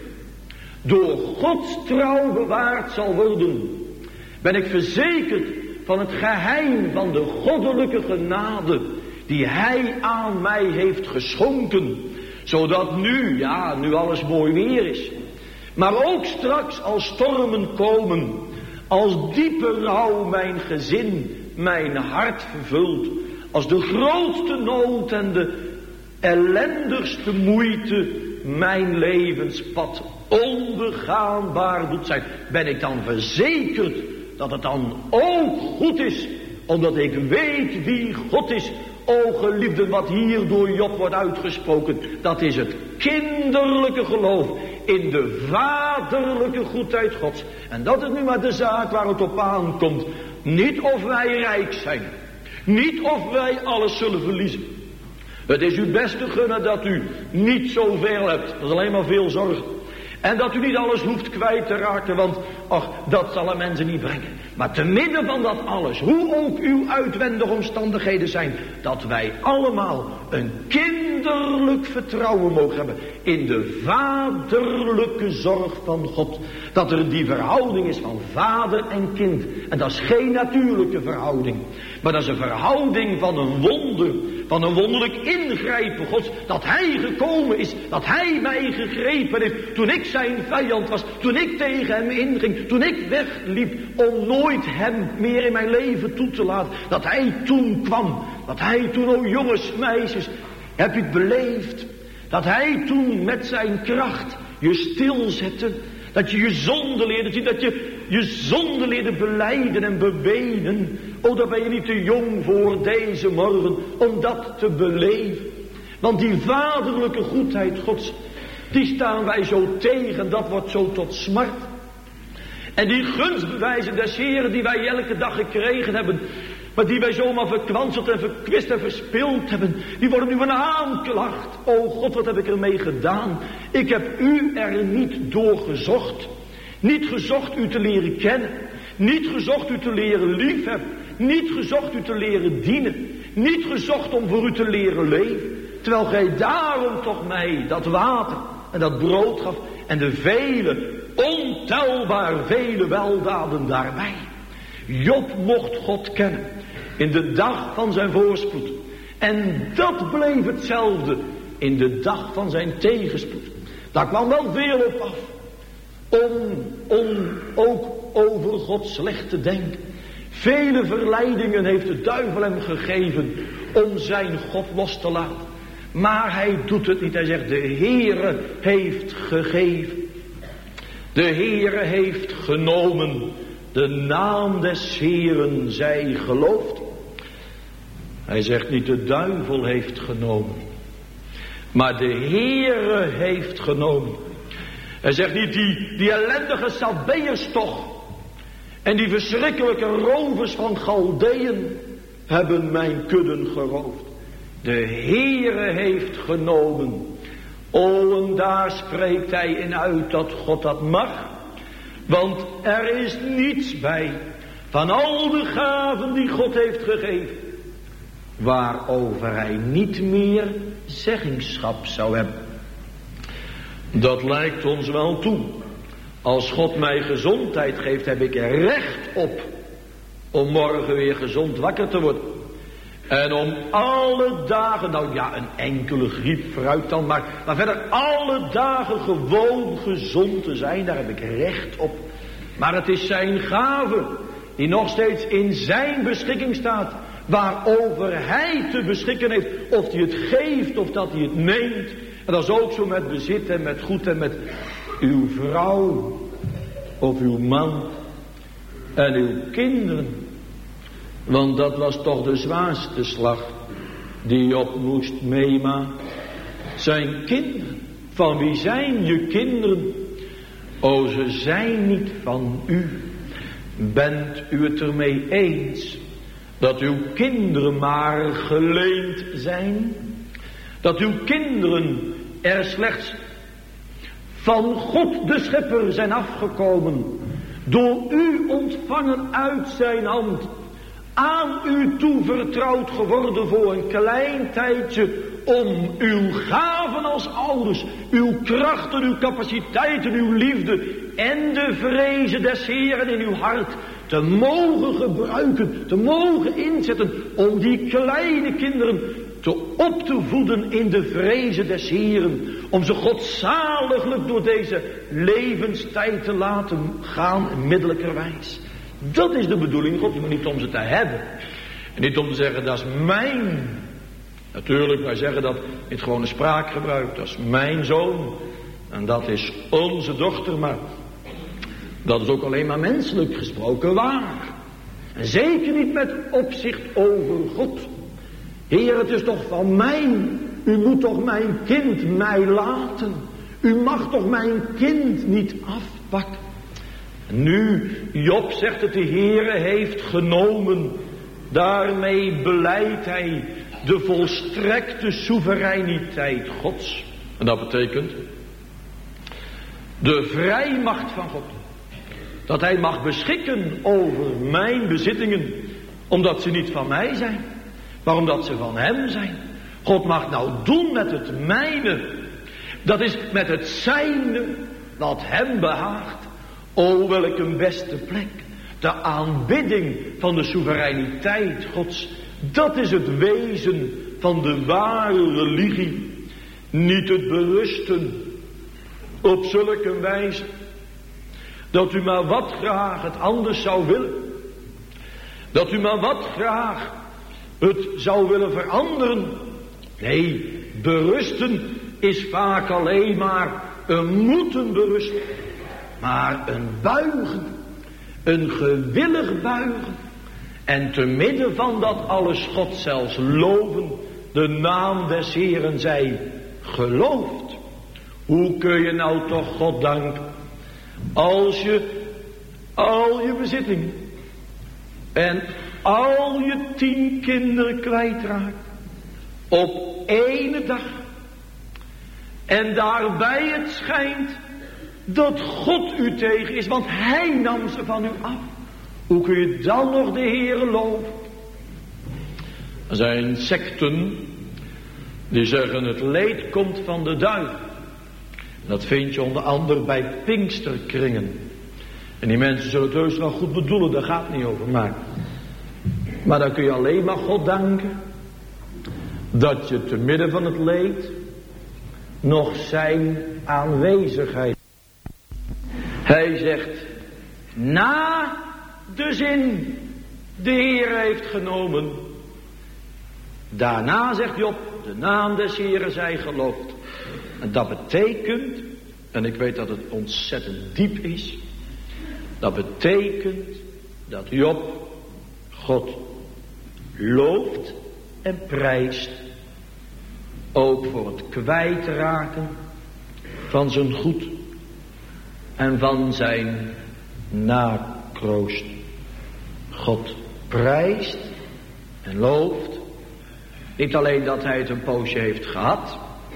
door Gods trouw bewaard zal worden? Ben ik verzekerd van het geheim van de goddelijke genade die hij aan mij heeft geschonken, zodat nu, ja, nu alles mooi weer is, maar ook straks als stormen komen, als diepe rouw mijn gezin, mijn hart vervult, als de grootste nood en de ellendigste moeite mijn levenspad onbegaanbaar doet zijn, ben ik dan verzekerd dat het dan ook goed is, omdat ik weet wie God is. O geliefden, wat hier door Job wordt uitgesproken, dat is het kinderlijke geloof in de vaderlijke goedheid Gods. En dat is nu maar de zaak waar het op aankomt. Niet of wij rijk zijn, niet of wij alles zullen verliezen. Het is uw beste gunnen dat u niet zoveel hebt, dat is alleen maar veel zorg. En dat u niet alles hoeft kwijt te raken, want ach, dat zal een mensen niet brengen. Maar te midden van dat alles, hoe ook uw uitwendige omstandigheden zijn, dat wij allemaal een kinderlijk vertrouwen mogen hebben in de vaderlijke zorg van God. Dat er die verhouding is van vader en kind. En dat is geen natuurlijke verhouding, maar dat is een verhouding van een wonder, van een wonderlijk ingrijpen Gods. Dat hij gekomen is, dat hij mij gegrepen heeft toen ik zijn vijand was, toen ik tegen hem inging, toen ik wegliep om nooit hem meer in mijn leven toe te laten. Dat hij toen kwam, dat hij toen, o jongens, meisjes, heb je het beleefd? Dat hij toen met zijn kracht je stilzette. Dat je je zonde leerde zien. Dat je je zonde leerde belijden en bebenen. Oh, daar ben je niet te jong voor deze morgen om dat te beleven. Want die vaderlijke goedheid Gods, die staan wij zo tegen. Dat wordt zo tot smart. En die gunstbewijzen des Heren die wij elke dag gekregen hebben, maar die wij zomaar verkwanseld en verkwist en verspild hebben, die worden nu een aanklacht. O God, wat heb ik ermee gedaan? Ik heb u er niet door gezocht. Niet gezocht u te leren kennen. Niet gezocht u te leren liefhebben. Niet gezocht u te leren dienen. Niet gezocht om voor u te leren leven. Terwijl gij daarom toch mij dat water en dat brood gaf en de vele, ontelbaar vele weldaden daarbij. Job mocht God kennen in de dag van zijn voorspoed. En dat bleef hetzelfde in de dag van zijn tegenspoed. Daar kwam wel veel op af. Om, om ook over God slecht te denken. Vele verleidingen heeft de duivel hem gegeven om zijn God los te laten. Maar hij doet het niet. Hij zegt, de Heere heeft gegeven. De Heere heeft genomen. De naam des Heeren zij gelooft. Hij zegt niet de duivel heeft genomen. Maar de Heere heeft genomen. Hij zegt niet die, die ellendige Sabeërs toch. En die verschrikkelijke rovers van Galdeën hebben mijn kudden geroofd. De Heere heeft genomen. O, en daar spreekt hij in uit dat God dat mag. Want er is niets bij van al de gaven die God heeft gegeven, waarover hij niet meer zeggingschap zou hebben. Dat lijkt ons wel toe. Als God mij gezondheid geeft, heb ik er recht op om morgen weer gezond wakker te worden. En om alle dagen, nou ja, een enkele griep vooruit dan, maar, maar verder alle dagen gewoon gezond te zijn, daar heb ik recht op. Maar het is zijn gave, die nog steeds in zijn beschikking staat, waarover hij te beschikken heeft, of hij het geeft of dat hij het neemt. En dat is ook zo met bezit en met goed en met uw vrouw, of uw man en uw kinderen. Want dat was toch de zwaarste slag die Job moest meemaken. Zijn kinderen. Van wie zijn je kinderen? O, ze zijn niet van u. Bent u het ermee eens dat uw kinderen maar geleend zijn? Dat uw kinderen er slechts van God de Schepper zijn afgekomen, door u ontvangen uit zijn hand, aan u toevertrouwd geworden voor een klein tijdje, om uw gaven als ouders, uw krachten, uw capaciteiten, uw liefde en de vrezen des Heeren in uw hart te mogen gebruiken, te mogen inzetten, om die kleine kinderen te op te voeden in de vrezen des Heeren, om ze godzaliglijk door deze levenstijd te laten gaan, middelijkerwijs. Dat is de bedoeling God, niet om ze te hebben. En niet om te zeggen, dat is mijn. Natuurlijk, wij zeggen dat in het gewone spraakgebruik, dat is mijn zoon. En dat is onze dochter, maar dat is ook alleen maar menselijk gesproken waar. En zeker niet met opzicht over God. Heer, het is toch van mij. U moet toch mijn kind mij laten. U mag toch mijn kind niet afpakken. Nu, Job zegt het, de Heere heeft genomen. Daarmee beleidt hij de volstrekte soevereiniteit Gods. En dat betekent de vrijmacht van God. Dat hij mag beschikken over mijn bezittingen, omdat ze niet van mij zijn, maar omdat ze van hem zijn. God mag nou doen met het mijne. Dat is met het zijne dat hem behaagt. O, welk een beste plek. De aanbidding van de soevereiniteit Gods. Dat is het wezen van de ware religie. Niet het berusten op zulke wijze dat u maar wat graag het anders zou willen. Dat u maar wat graag het zou willen veranderen. Nee, berusten is vaak alleen maar een moeten berusten. Maar een buigen, een gewillig buigen. En te midden van dat alles God zelfs loven, de naam des Heeren zij gelooft. Hoe kun je nou toch God danken als je al je bezittingen en al je tien kinderen kwijtraakt op ene dag. En daarbij het schijnt dat God u tegen is, want hij nam ze van u af. Hoe kun je dan nog de Heere loven? Er zijn secten die zeggen het leed komt van de duivel. Dat vind je onder andere bij Pinksterkringen. En die mensen zullen het heus wel goed bedoelen, daar gaat het niet over. Maar, maar dan kun je alleen maar God danken dat je te midden van het leed nog zijn aanwezigheid. Hij zegt, na de zin de Heer heeft genomen. Daarna zegt Job, de naam des Heeren zij geloofd. En dat betekent, en ik weet dat het ontzettend diep is, dat betekent dat Job God looft en prijst, ook voor het kwijtraken van zijn goed en van zijn nakroost. God prijst en looft, niet alleen dat hij het een poosje heeft gehad,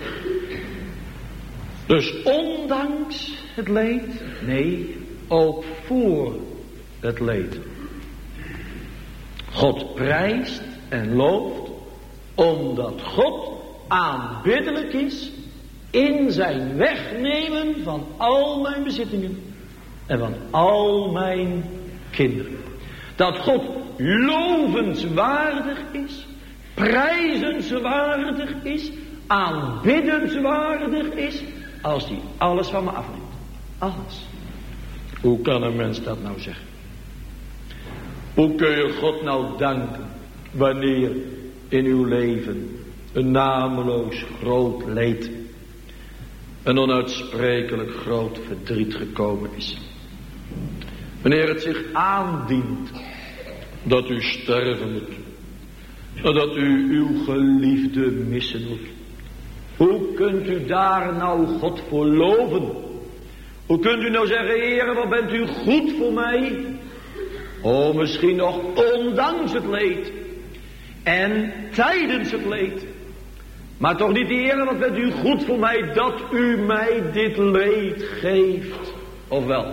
dus ondanks het leed, nee, ook voor het leed. God prijst en looft, omdat God aanbiddelijk is in zijn wegnemen van al mijn bezittingen en van al mijn kinderen. Dat God lovenswaardig is, prijzenswaardig is, aanbiddenswaardig is, als hij alles van me afneemt. Alles. Hoe kan een mens dat nou zeggen? Hoe kun je God nou danken wanneer in uw leven een nameloos groot leed, een onuitsprekelijk groot verdriet gekomen is? Wanneer het zich aandient dat u sterven moet, dat u uw geliefde missen moet. Hoe kunt u daar nou God voor loven? Hoe kunt u nou zeggen, Heere, wat bent u goed voor mij? Oh, misschien nog ondanks het leed. En tijdens het leed. Maar toch niet, Heere, wat bent u goed voor mij dat u mij dit leed geeft. Of wel?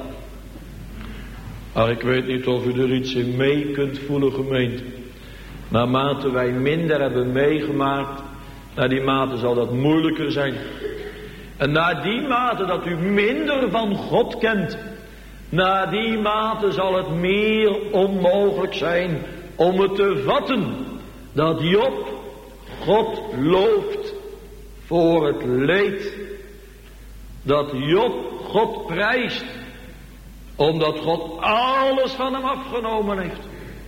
Maar ik weet niet of u er iets in mee kunt voelen, gemeente. Naarmate wij minder hebben meegemaakt, naar die mate zal dat moeilijker zijn. En na die mate dat u minder van God kent, na die mate zal het meer onmogelijk zijn om het te vatten dat Job God looft voor het leed. Dat Job God prijst, omdat God alles van hem afgenomen heeft.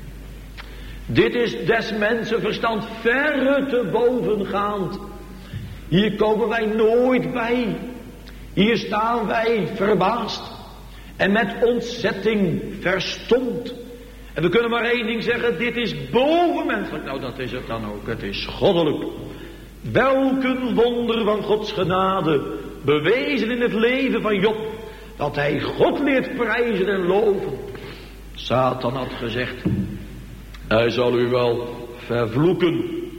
Dit is des mensen verstand verre te bovengaand. Hier komen wij nooit bij. Hier staan wij verbaasd en met ontzetting verstomd. En we kunnen maar één ding zeggen, dit is bovenmenselijk. Nou, dat is het dan ook, het is goddelijk. Welk een wonder van Gods genade, bewezen in het leven van Job, dat hij God leert prijzen en loven. Satan had gezegd, hij zal u wel vervloeken.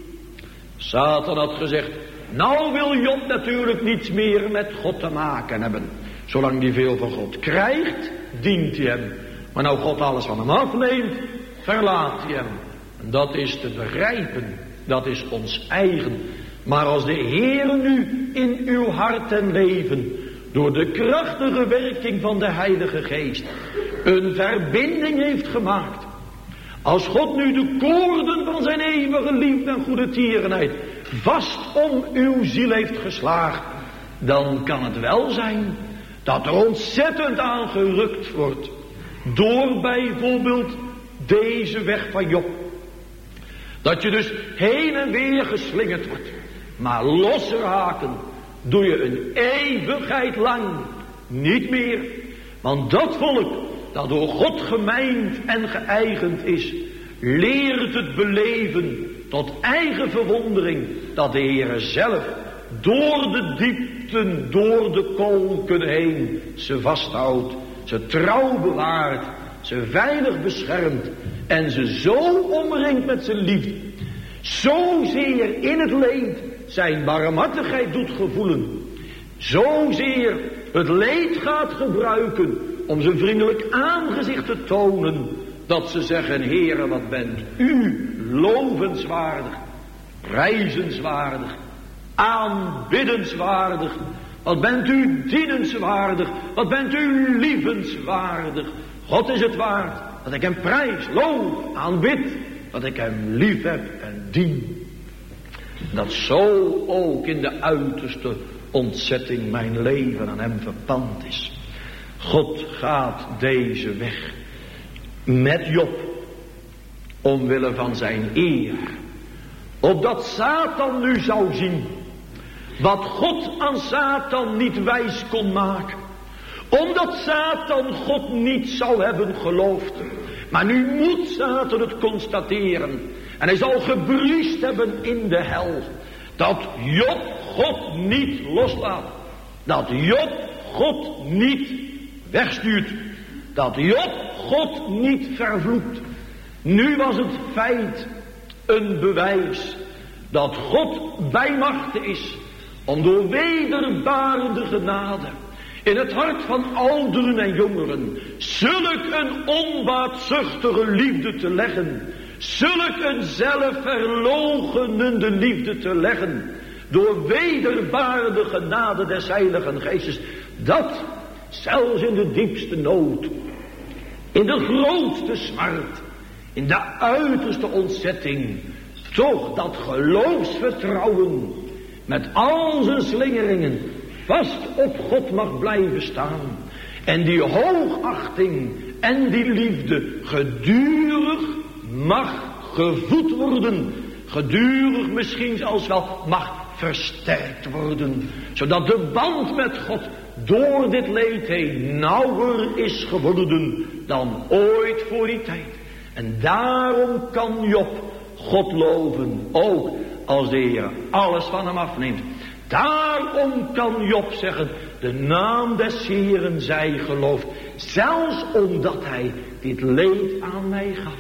Satan had gezegd, nou wil Job natuurlijk niets meer met God te maken hebben. Zolang hij veel van God krijgt, dient hij hem. Maar nou God alles van hem afneemt, verlaat hij hem. En dat is te begrijpen. Dat is ons eigen. Maar als de Heer nu in uw hart en leven, door de krachtige werking van de Heilige Geest, een verbinding heeft gemaakt. Als God nu de koorden van zijn eeuwige liefde en goede tierenheid vast om uw ziel heeft geslagen, dan kan het wel zijn dat er ontzettend aan gerukt wordt door bijvoorbeeld deze weg van Job. Dat je dus heen en weer geslingerd wordt, maar losraken doe je een eeuwigheid lang niet meer. Want dat volk dat door God gemijnd en geëigend is, leert het beleven tot eigen verwondering dat de Heere zelf door de diepten, door de kolken heen ze vasthoudt, ze trouw bewaart, ze veilig beschermt en ze zo omringt met zijn liefde, zozeer in het leed zijn barmhartigheid doet gevoelen, zozeer het leed gaat gebruiken om zijn vriendelijk aangezicht te tonen, dat ze zeggen: Heere, wat bent u lovenswaardig, prijzenswaardig, aanbiddenswaardig, wat bent u dienenswaardig, wat bent u lievenswaardig. God is het waard dat ik hem prijs, loof, aanbid, dat ik hem lief heb en dien. Dat zo ook in de uiterste ontzetting mijn leven aan hem verpand is. God gaat deze weg met Job omwille van zijn eer, opdat Satan nu zou zien wat God aan Satan niet wijs kon maken, omdat Satan God niet zou hebben geloofd. Maar nu moet Satan het constateren en hij zal gebriest hebben in de hel, dat Job God niet loslaat, dat Job God niet wegstuurt, dat Job God niet vervloekt. Nu was het feit een bewijs dat God bij machte is om door wederbarende genade in het hart van ouderen en jongeren zulk een onbaatzuchtige liefde te leggen, zulk een zelfverloochenende liefde te leggen, door wederbarende genade des Heiligen Geestes, dat zelfs in de diepste nood, in de grootste smart, in de uiterste ontzetting, toch dat geloofsvertrouwen met al zijn slingeringen vast op God mag blijven staan. En die hoogachting en die liefde gedurig mag gevoed worden. Gedurig misschien zelfs wel mag versterkt worden. Zodat de band met God door dit leed heen nauwer is geworden dan ooit voor die tijd. En daarom kan Job God loven, ook als de Heer alles van hem afneemt. Daarom kan Job zeggen: de naam des Heeren zij geloofd, zelfs omdat hij dit leed aan mij gaf.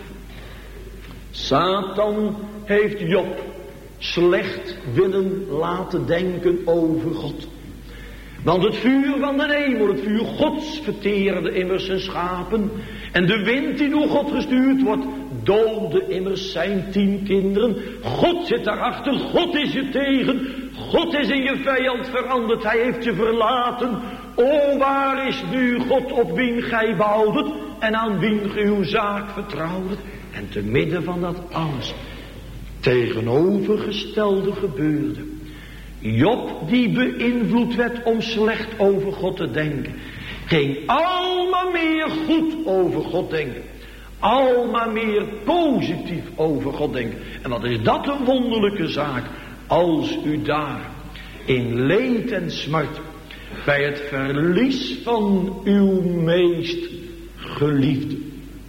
Satan heeft Job slecht willen laten denken over God. Want het vuur van de hemel, het vuur Gods, verteerde immers zijn schapen. En de wind die door God gestuurd wordt, doodde immers zijn tien kinderen. God zit daarachter, God is je tegen, God is in je vijand veranderd, hij heeft je verlaten. O, waar is nu God op wien gij bouwdet en aan wien ge uw zaak vertrouwdet? En te midden van dat alles, tegenovergestelde gebeurde. Job, die beïnvloed werd om slecht over God te denken, ging almaar meer goed over God denken. Almaar meer positief over God denken. En wat is dat een wonderlijke zaak, als u daar in leed en smart bij het verlies van uw meest geliefde.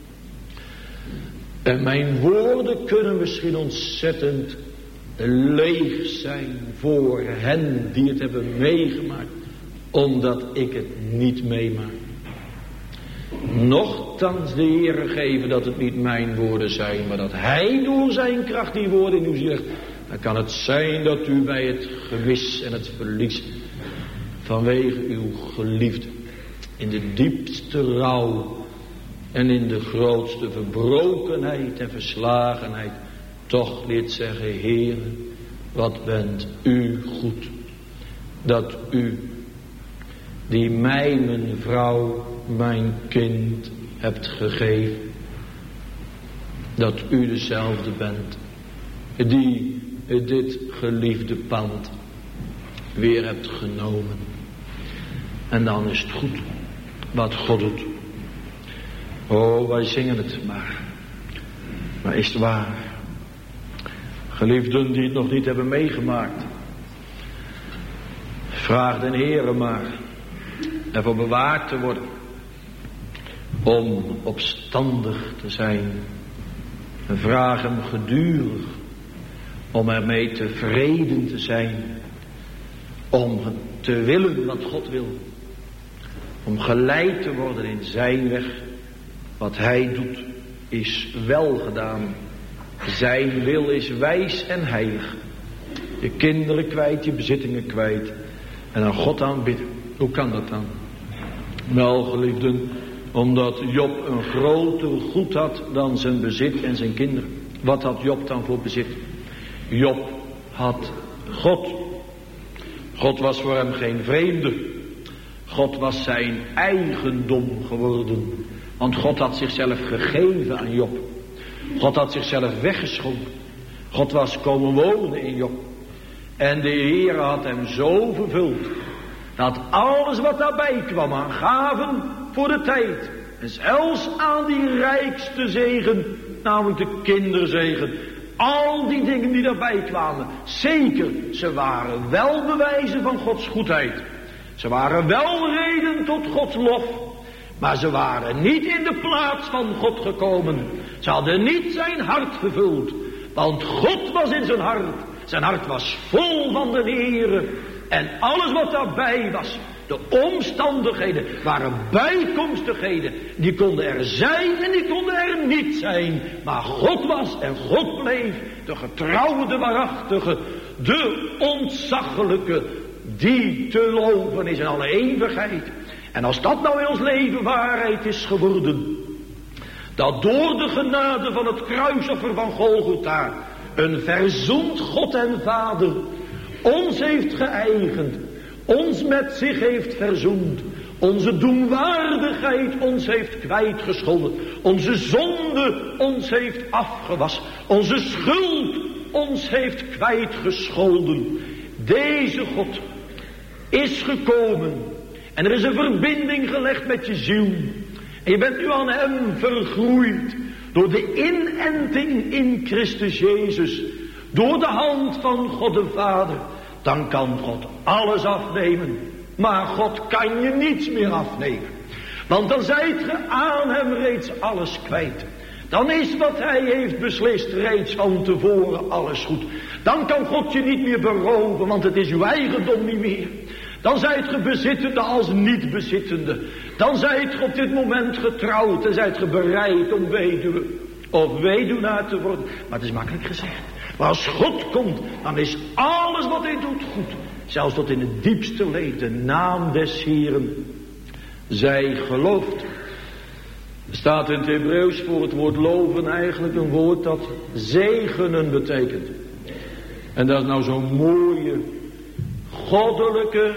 En mijn woorden kunnen misschien ontzettend leeg zijn voor hen die het hebben meegemaakt, omdat ik het niet meemaak. Nochtans de Heere geven dat het niet mijn woorden zijn, maar dat Hij door zijn kracht die woorden in u zegt. Dan kan het zijn dat u bij het gewis en het verlies vanwege uw geliefde in de diepste rouw en in de grootste verbrokenheid en verslagenheid toch leert zeggen: Heere, wat bent u goed, dat u, die mij, mijn vrouw, mijn kind hebt gegeven, dat u dezelfde bent, die dit geliefde pand weer hebt genomen. En dan is het goed wat God doet. Oh, wij zingen het maar. Maar is het waar? Geliefden die het nog niet hebben meegemaakt, Vraag den Heere maar ervoor bewaard te worden. Om opstandig te zijn. En vraag hem gedurig om ermee tevreden te zijn. Om te willen wat God wil. Om geleid te worden in zijn weg. Wat hij doet is wel gedaan. Zijn wil is wijs en heilig. Je kinderen kwijt, je bezittingen kwijt. En aan God aanbidden. Hoe kan dat dan? Wel, geliefden, omdat Job een groter goed had dan zijn bezit en zijn kinderen. Wat had Job dan voor bezit? Job had God. God was voor hem geen vreemde. God was zijn eigendom geworden. Want God had zichzelf gegeven aan Job. God had zichzelf weggeschonken. God was komen wonen in Job. En de Heer had hem zo vervuld. Dat alles wat daarbij kwam aan gaven voor de tijd. En zelfs aan die rijkste zegen. Namelijk de kinderzegen. Al die dingen die daarbij kwamen. Zeker, ze waren wel bewijzen van Gods goedheid. Ze waren wel reden tot Gods lof. Maar ze waren niet in de plaats van God gekomen. Ze hadden niet zijn hart vervuld. Want God was in zijn hart. Zijn hart was vol van de Heere. En alles wat daarbij was. De omstandigheden waren bijkomstigheden. Die konden er zijn en die konden er niet zijn. Maar God was en God bleef. De getrouwe, de waarachtige. De ontzaglijke. Die te loven is in alle eeuwigheid. En als dat nou in ons leven waarheid is geworden. Dat door de genade van het kruisoffer van Golgotha. Een verzoend God en Vader. Ons heeft geëigend. Ons met zich heeft verzoend. Onze doenwaardigheid ons heeft kwijtgescholden. Onze zonde ons heeft afgewassen. Onze schuld ons heeft kwijtgescholden. Deze God is gekomen. En er is een verbinding gelegd met je ziel. En je bent nu aan hem vergroeid. Door de inenting in Christus Jezus. Door de hand van God de Vader. Dan kan God alles afnemen. Maar God kan je niets meer afnemen. Want dan zijt ge aan hem reeds alles kwijt. Dan is wat hij heeft beslist reeds van tevoren alles goed. Dan kan God je niet meer beroven, want het is uw eigendom niet meer. Dan zijt ge bezittende als niet bezittende. Dan zijt ge op dit moment getrouwd en zijt ge bereid om weduwe of weduwnaar te worden. Maar het is makkelijk gezegd. Maar als God komt, dan is alles wat hij doet goed. Zelfs tot in het diepste leed, de naam des Heeren. Zij gelooft. Er staat in het Hebreeuws voor het woord loven eigenlijk een woord dat zegenen betekent. En dat is nou zo'n mooie, goddelijke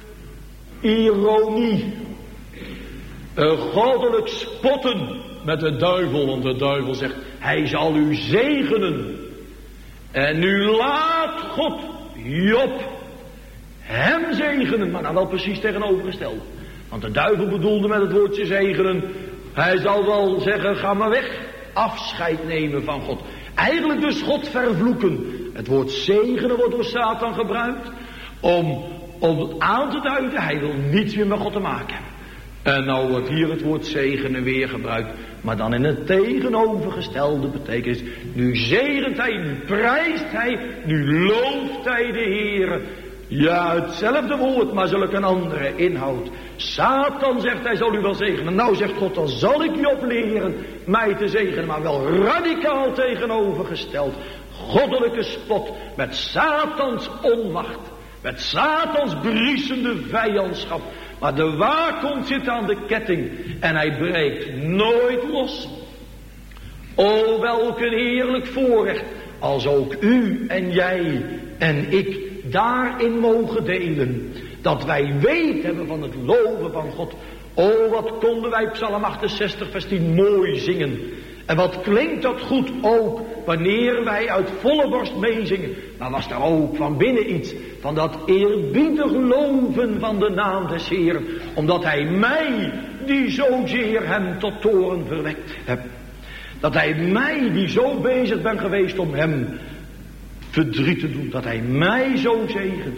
ironie. Een goddelijk spotten met de duivel. Want de duivel zegt, hij zal u zegenen. En nu laat God Job hem zegenen. Maar nou wel precies tegenovergesteld. Want de duivel bedoelde met het woordje zegenen. Hij zal wel zeggen, ga maar weg. Afscheid nemen van God. Eigenlijk dus God vervloeken. Het woord zegenen wordt door Satan gebruikt. Om, om het aan te duiden. Hij wil niets meer met God te maken hebben. En nou wordt hier het woord zegenen weer gebruikt. Maar dan in het tegenovergestelde betekenis. Nu zegent hij, nu prijst hij, nu looft hij de Heere. Ja, hetzelfde woord, maar zulk een andere inhoud. Satan zegt, hij zal u wel zegenen. Nou zegt God, dan zal ik je opleren mij te zegenen. Maar wel radicaal tegenovergesteld. Goddelijke spot met Satans onmacht. Met Satans briesende vijandschap. Maar de waakhond zit aan de ketting. En hij breekt nooit los. O, welk een heerlijk voorrecht. Als ook u en jij en ik daarin mogen delen. Dat wij weet hebben van het loven van God. O, wat konden wij Psalm achtenzestig vers tien mooi zingen. En wat klinkt dat goed ook wanneer wij uit volle borst meezingen. Maar was er ook van binnen iets van dat eerbiedig loven van de naam des Heeren. Omdat hij mij, die zozeer hem tot toren verwekt heb. Dat hij mij, die zo bezig ben geweest om hem verdriet te doen. Dat hij mij zo zegent.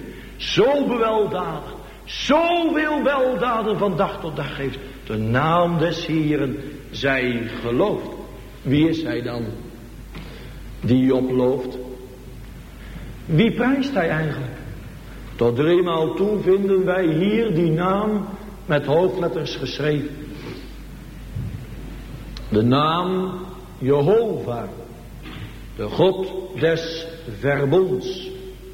zo beweldadig, zoveel weldaden van dag tot dag geeft. De naam des Heeren zij gelooft. Wie is hij dan die Job looft? Wie prijst hij eigenlijk? Tot driemaal toe vinden wij hier die naam met hoofdletters geschreven. De naam Jehovah, de God des verbonds.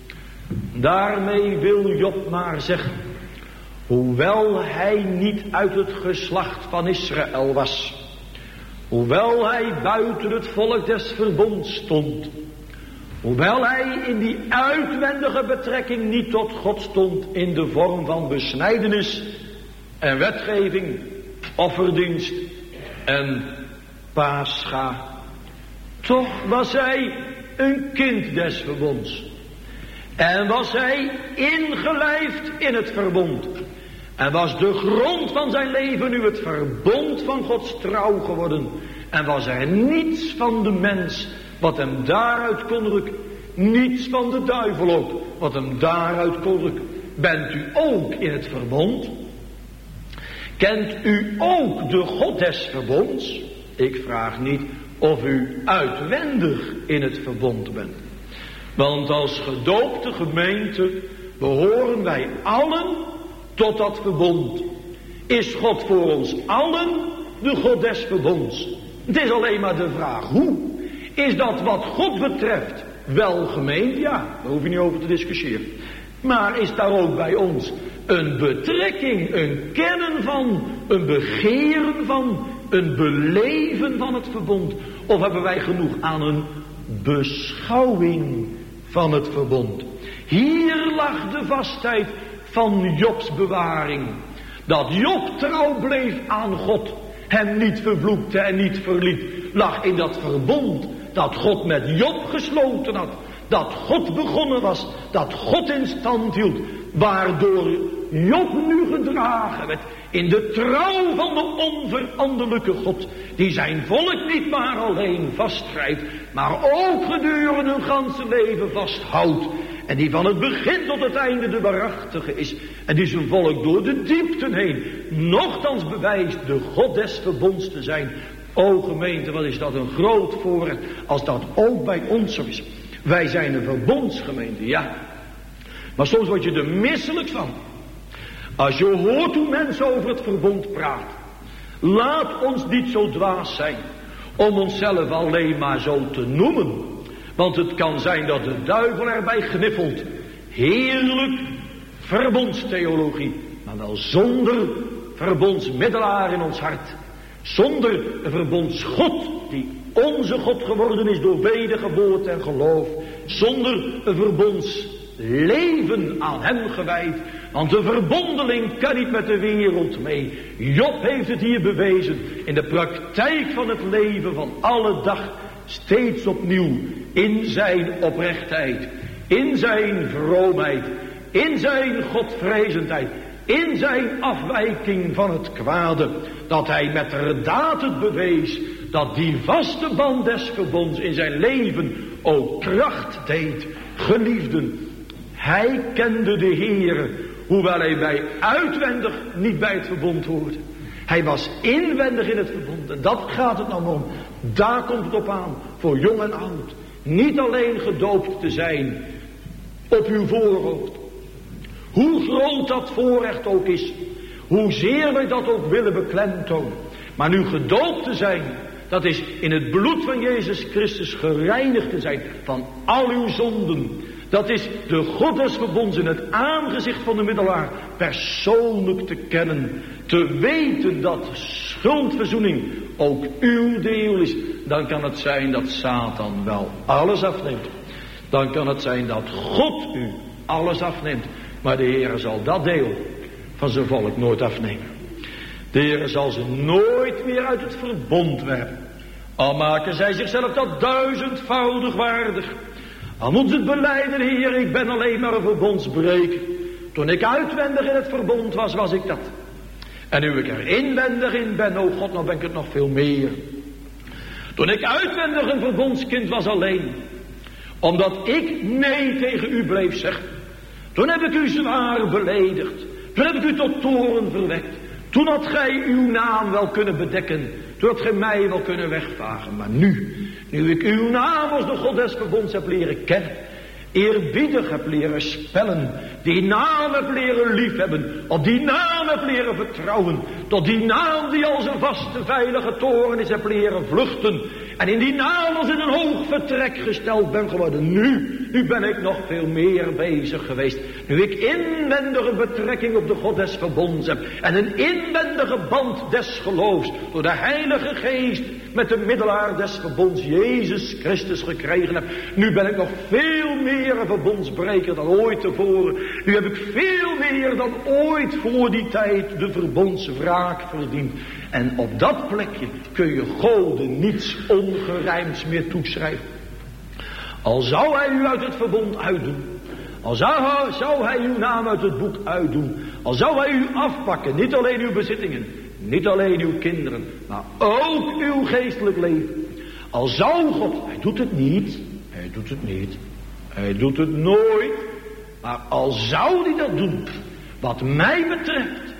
Daarmee wil Job maar zeggen, hoewel hij niet uit het geslacht van Israël was, hoewel hij buiten het volk des verbonds stond, hoewel hij in die uitwendige betrekking niet tot God stond in de vorm van besnijdenis en wetgeving, offerdienst en pascha, toch was hij een kind des verbonds. En was hij ingelijfd in het verbond. En was de grond van zijn leven nu het verbond van Gods trouw geworden. En was er niets van de mens wat hem daaruit kon rukken. Niets van de duivel ook wat hem daaruit kon rukken. Bent u ook in het verbond? Kent u ook de God des verbonds? Ik vraag niet of u uitwendig in het verbond bent. Want als gedoopte gemeente behoren wij allen tot dat verbond. Is God voor ons allen de God des verbonds? Het is alleen maar de vraag hoe. Is dat wat God betreft wel gemeend? Ja, daar hoef je niet over te discussiëren. Maar is daar ook bij ons een betrekking, een kennen van, een begeren van, een beleven van het verbond? Of hebben wij genoeg aan een beschouwing van het verbond? Hier lag de vastheid van Jobs bewaring. Dat Job trouw bleef aan God, hem niet vervloekte en niet verliet, lag in dat verbond dat God met Job gesloten had. Dat God begonnen was, dat God in stand hield, waardoor Job nu gedragen werd in de trouw van de onveranderlijke God, die zijn volk niet maar alleen vastgrijpt, maar ook gedurende hun ganse leven vasthoudt. En die van het begin tot het einde de waarachtige is. En die zijn volk door de diepten heen nochtans bewijst de God des verbonds te zijn. O gemeente, wat is dat een groot voorrecht als dat ook bij ons zo is. Wij zijn een verbondsgemeente, ja. Maar soms word je er misselijk van. Als je hoort hoe mensen over het verbond praten. Laat ons niet zo dwaas zijn om onszelf alleen maar zo te noemen. Want het kan zijn dat de duivel erbij gniffelt. Heerlijk verbondstheologie. Maar wel zonder verbondsmiddelaar in ons hart. Zonder een verbondsgod die onze God geworden is door wedergeboorte en geloof. Zonder een verbondsleven aan hem gewijd. Want de verbondeling kan niet met de wereld mee. Job heeft het hier bewezen in de praktijk van het leven van alle dag. Steeds opnieuw in zijn oprechtheid, in zijn vroomheid, in zijn godvrezendheid, in zijn afwijking van het kwade, dat hij met de daad het bewees dat die vaste band des verbonds in zijn leven ook kracht deed. Geliefden, hij kende de Heere, hoewel hij bij uitwendig niet bij het verbond hoorde. Hij was inwendig in het verbond. En dat gaat het nou om. Daar komt het op aan. Voor jong en oud. Niet alleen gedoopt te zijn. Op uw voorhoofd. Hoe groot dat voorrecht ook is. Hoezeer wij dat ook willen beklemtonen. Maar nu gedoopt te zijn. Dat is in het bloed van Jezus Christus gereinigd te zijn. Van al uw zonden. Dat is de God des verbonds in het aangezicht van de middelaar persoonlijk te kennen. Te weten dat schuldverzoening ook uw deel is. Dan kan het zijn dat Satan wel alles afneemt. Dan kan het zijn dat God u alles afneemt. Maar de Heer zal dat deel van zijn volk nooit afnemen. De Heer zal ze nooit meer uit het verbond werpen. Al maken zij zichzelf dat duizendvoudig waardig. Al moet het belijden, Heer, ik ben alleen maar een verbondsbreker. Toen ik uitwendig in het verbond was, was ik dat. En nu ik er inwendig in ben, oh God, nou ben ik het nog veel meer. Toen ik uitwendig een verbondskind was alleen. Omdat ik nee tegen u bleef zeggen. Toen heb ik u zwaar beledigd. Toen heb ik u tot toorn verwekt. Toen had gij uw naam wel kunnen bedekken. Toen had gij mij wel kunnen wegvagen. Maar nu, nu ik uw naam als de God des verbonds heb leren kennen, eerbiedig heb leren spellen, die naam heb leren liefhebben, op die naam heb leren vertrouwen, tot die naam die als een vaste veilige toren is heb leren vluchten, en in die naam als in een hoog vertrek gesteld ben geworden. Nu, nu ben ik nog veel meer bezig geweest, nu ik inwendige betrekking op de God des verbonds heb, en een inwendige band des geloofs, door de Heilige Geest, met de middelaar des verbonds, Jezus Christus, gekregen heb. Nu ben ik nog veel meer een verbondsbreker dan ooit tevoren. Nu heb ik veel meer dan ooit voor die tijd de verbondswraak verdiend. En op dat plekje kun je Goden niets ongerijmds meer toeschrijven. Al zou hij u uit het verbond uitdoen, al zou, zou hij uw naam uit het boek uitdoen, al zou hij u afpakken, niet alleen uw bezittingen, niet alleen uw kinderen, maar ook uw geestelijk leven. Al zou God, hij doet het niet, hij doet het niet, hij doet het nooit, maar al zou hij dat doen, wat mij betreft,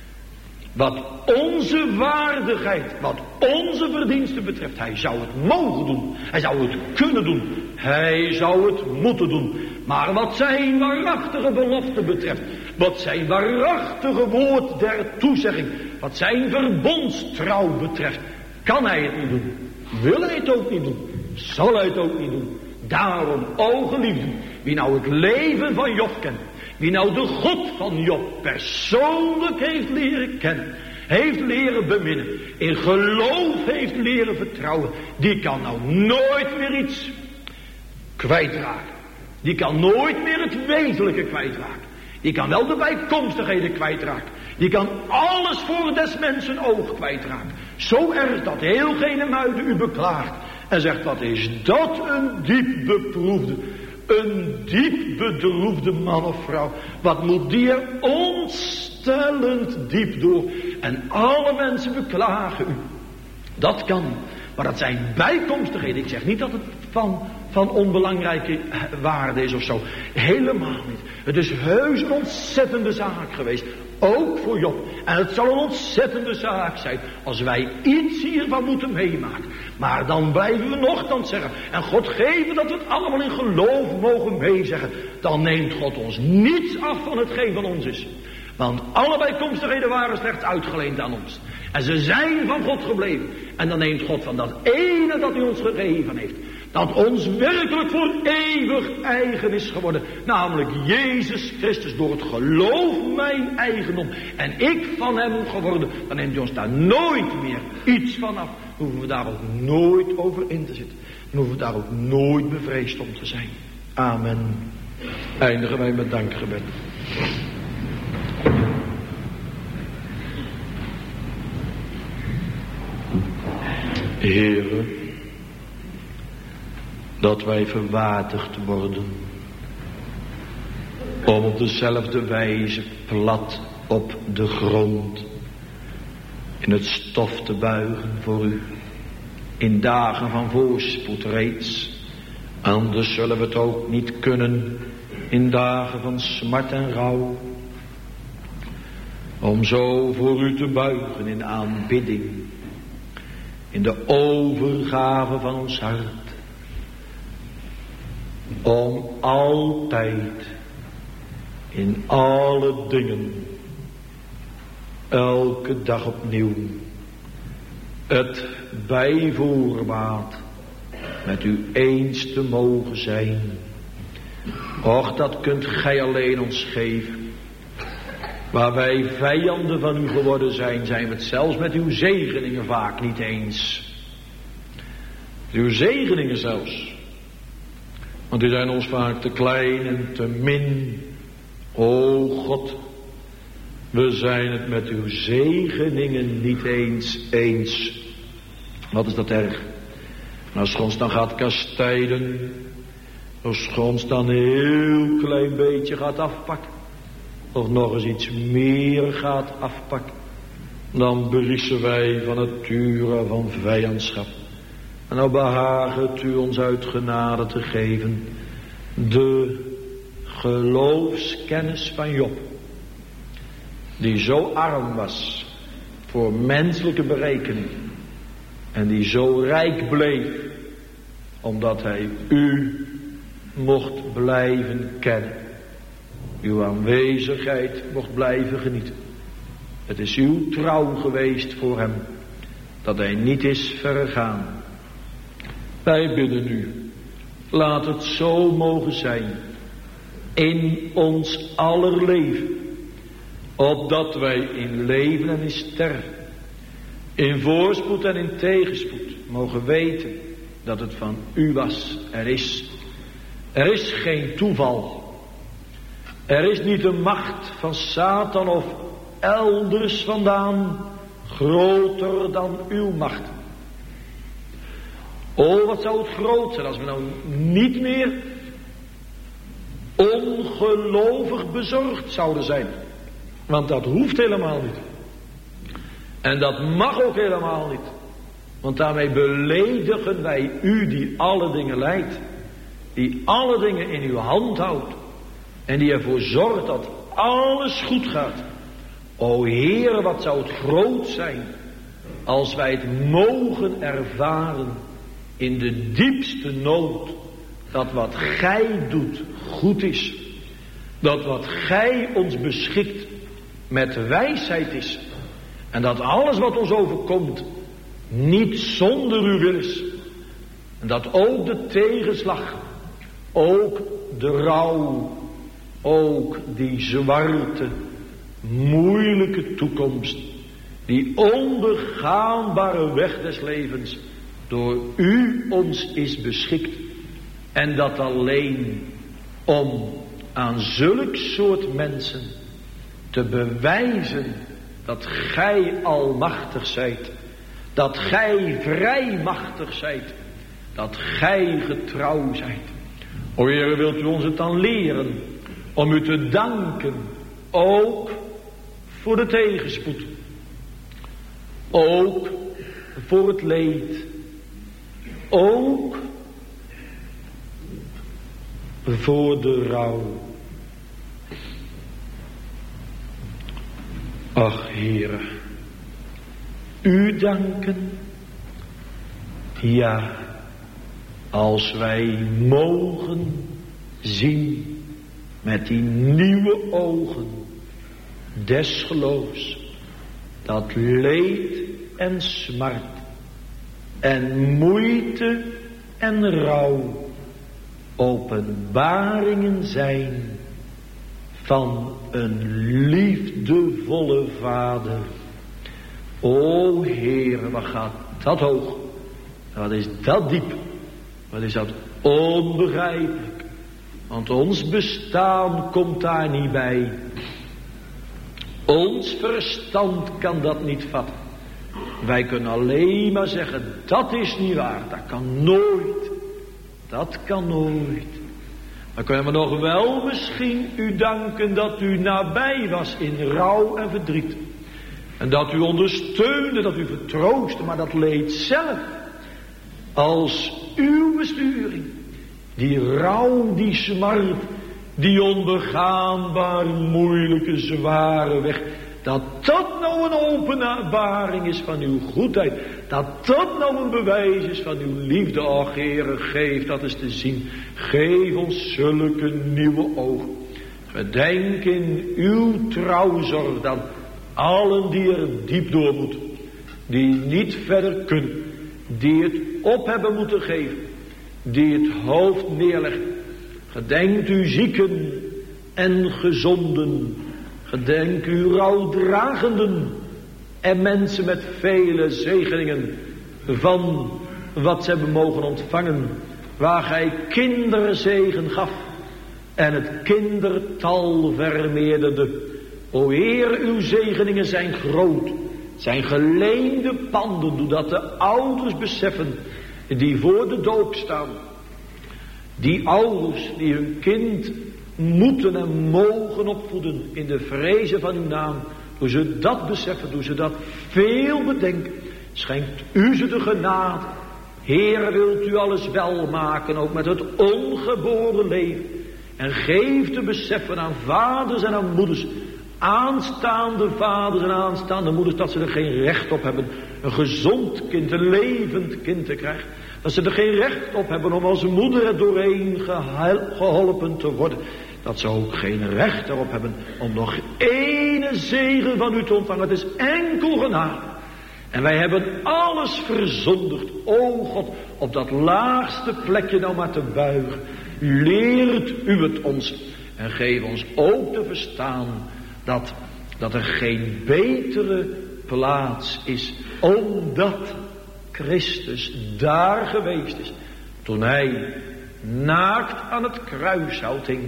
wat onze waardigheid, wat onze verdiensten betreft, hij zou het mogen doen, hij zou het kunnen doen, hij zou het moeten doen. Maar wat zijn waarachtige belofte betreft, wat zijn waarachtige woord der toezegging, wat zijn verbondstrouw betreft, kan hij het niet doen, wil hij het ook niet doen, zal hij het ook niet doen. Daarom, o geliefden, wie nou het leven van Job kent, wie nou de God van Job persoonlijk heeft leren kennen, heeft leren beminnen, in geloof heeft leren vertrouwen, die kan nou nooit meer iets kwijtraken. Die kan nooit meer het wezenlijke kwijtraken. Die kan wel de bijkomstigheden kwijtraken. Die kan alles voor des mensen oog kwijtraken. Zo erg dat heel gene muiden u beklaagt. En zegt, wat is dat een diep beproefde, een diep bedroefde man of vrouw. Wat moet die er ontstellend diep door. En alle mensen beklagen u. Dat kan. Maar dat zijn bijkomstigheden. Ik zeg niet dat het van, van onbelangrijke waarde is of zo. Helemaal niet. Het is heus een ontzettende zaak geweest. Ook voor Job. En het zal een ontzettende zaak zijn als wij iets hiervan moeten meemaken. Maar dan blijven we nogthans zeggen. En God geven dat we het allemaal in geloof mogen meezeggen. Dan neemt God ons niets af van hetgeen van ons is. Want alle bijkomstigheden waren slechts uitgeleend aan ons. En ze zijn van God gebleven. En dan neemt God van dat ene dat hij ons gegeven heeft, dat ons werkelijk voor eeuwig eigen is geworden. Namelijk Jezus Christus, door het geloof mijn eigendom. En ik van hem geworden. Dan neemt hij ons daar nooit meer iets van af. Dan hoeven we daar ook nooit over in te zitten. Dan hoeven we daar ook nooit bevreesd om te zijn. Amen. Eindigen wij met dankgebed. Heere, dat wij verwaardigd worden om op dezelfde wijze plat op de grond in het stof te buigen voor u, in dagen van voorspoed reeds, anders zullen we het ook niet kunnen in dagen van smart en rouw, om zo voor u te buigen in aanbidding, in de overgave van ons hart, om altijd in alle dingen, elke dag opnieuw, het bijvoorbaat met u eens te mogen zijn. Och, dat kunt gij alleen ons geven. Waar wij vijanden van u geworden zijn, zijn we het zelfs met uw zegeningen vaak niet eens. Uw zegeningen zelfs. Want die zijn ons vaak te klein en te min. O God, we zijn het met uw zegeningen niet eens eens. Wat is dat erg? Als God ons dan gaat kastijden, als God ons dan een heel klein beetje gaat afpakken, of nog eens iets meer gaat afpakken, dan beriezen wij van nature van vijandschap. En nou behaagt het u ons uit genade te geven de geloofskennis van Job, die zo arm was voor menselijke berekening en die zo rijk bleef omdat hij u mocht blijven kennen, uw aanwezigheid mocht blijven genieten. Het is uw trouw geweest voor hem dat hij niet is vergaan. Wij bidden u, laat het zo mogen zijn in ons aller leven, opdat wij in leven en in sterven, in voorspoed en in tegenspoed mogen weten dat het van u was. Er is, er is geen toeval. Er is niet de macht van Satan of elders vandaan groter dan uw macht. O, wat zou het groot zijn als we nou niet meer ongelovig bezorgd zouden zijn. Want dat hoeft helemaal niet. En dat mag ook helemaal niet. Want daarmee beledigen wij u die alle dingen leidt. Die alle dingen in uw hand houdt. En die ervoor zorgt dat alles goed gaat. O Heere, wat zou het groot zijn als wij het mogen ervaren in de diepste nood. Dat wat gij doet goed is. Dat wat gij ons beschikt met wijsheid is. En dat alles wat ons overkomt niet zonder uw wil is. En dat ook de tegenslag, ook de rouw, ook die zwarte, moeilijke toekomst, die onbegaanbare weg des levens, door u ons is beschikt. En dat alleen om aan zulk soort mensen te bewijzen dat gij almachtig zijt, dat gij vrijmachtig zijt, dat gij getrouw zijt. O Heer, wilt u ons het dan leren om u te danken, ook voor de tegenspoed, ook voor het leed, ook voor de rouw. Ach Heere, u danken, ja, als wij mogen zien met die nieuwe ogen des geloofs, dat leed en smart en moeite en rouw openbaringen zijn van een liefdevolle Vader. O Heer, wat gaat dat hoog? Wat is dat diep? Wat is dat onbegrijpelijk? Want ons bestaan komt daar niet bij. Ons verstand kan dat niet vatten. Wij kunnen alleen maar zeggen, dat is niet waar. Dat kan nooit. Dat kan nooit. Dan kunnen we nog wel misschien u danken dat u nabij was in rouw en verdriet. En dat u ondersteunde, dat u vertroostte, maar dat leed zelf. Als uw besturing, die rouw, die smart, die onbegaanbaar moeilijke, zware weg, dat dat nou een openbaring is van uw goedheid, dat dat nou een bewijs is van uw liefde. Och Heere, geef dat eens te zien. Geef ons zulke nieuwe ogen. Gedenk in uw trouwzorg dan allen die er diep door moeten, die niet verder kunnen, die het op hebben moeten geven, die het hoofd neerleggen. Gedenkt uw zieken en gezonden. Gedenk uw rouwdragenden en mensen met vele zegeningen van wat ze hebben mogen ontvangen, waar gij kinderzegen gaf en het kindertal vermeerderde. O Heer, uw zegeningen zijn groot, zijn geleende panden, doordat de ouders beseffen die voor de doop staan. Die ouders die hun kind moeten en mogen opvoeden in de vrezen van uw naam. Hoe ze dat beseffen, hoe ze dat veel bedenken, schenkt u ze de genade. Heer, wilt u alles wel maken, ook met het ongeboren leven. En geef te beseffen aan vaders en aan moeders, aanstaande vaders en aanstaande moeders, dat ze er geen recht op hebben een gezond kind, een levend kind te krijgen. Dat ze er geen recht op hebben om als moeder er doorheen geholpen te worden. Dat ze ook geen recht erop hebben om nog ene zegen van u te ontvangen. Het is enkel genade. En wij hebben alles verzondigd. O God, op dat laagste plekje nou maar te buigen. Leert u het ons. En geef ons ook te verstaan dat, dat er geen betere plaats is. Omdat Christus daar geweest is. Toen hij naakt aan het kruishout hing.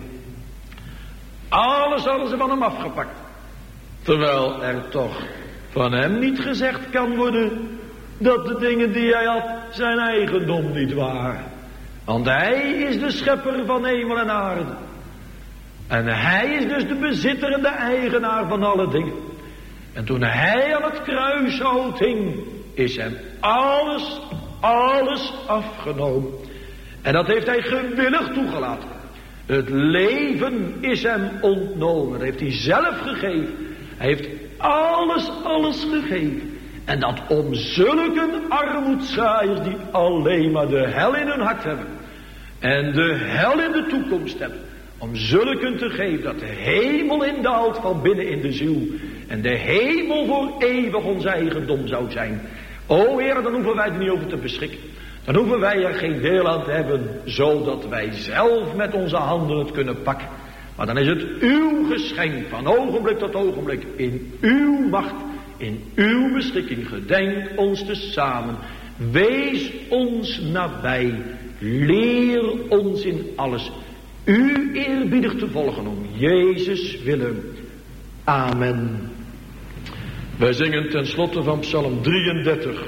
Alles hadden ze van hem afgepakt. Terwijl er toch van hem niet gezegd kan worden dat de dingen die hij had zijn eigendom niet waren. Want hij is de schepper van hemel en aarde. En hij is dus de bezitter en de eigenaar van alle dingen. En toen hij aan het kruishout hing, is hem alles, alles afgenomen. En dat heeft hij gewillig toegelaten. Het leven is hem ontnomen. Dat heeft hij zelf gegeven. Hij heeft alles, alles gegeven. En dat om zulke armoedzaaiers die alleen maar de hel in hun hart hebben. En de hel in de toekomst hebben. Om zulken te geven dat de hemel indaalt van binnen in de ziel. En de hemel voor eeuwig ons eigendom zou zijn. O Heer, dan hoeven wij er niet over te beschikken. Dan hoeven wij er geen deel aan te hebben, zodat wij zelf met onze handen het kunnen pakken. Maar dan is het uw geschenk van ogenblik tot ogenblik in uw macht, in uw beschikking. Gedenk ons tezamen. Wees ons nabij. Leer ons in alles u eerbiedig te volgen om Jezus willen. Amen. Wij zingen ten slotte van Psalm drieëndertig.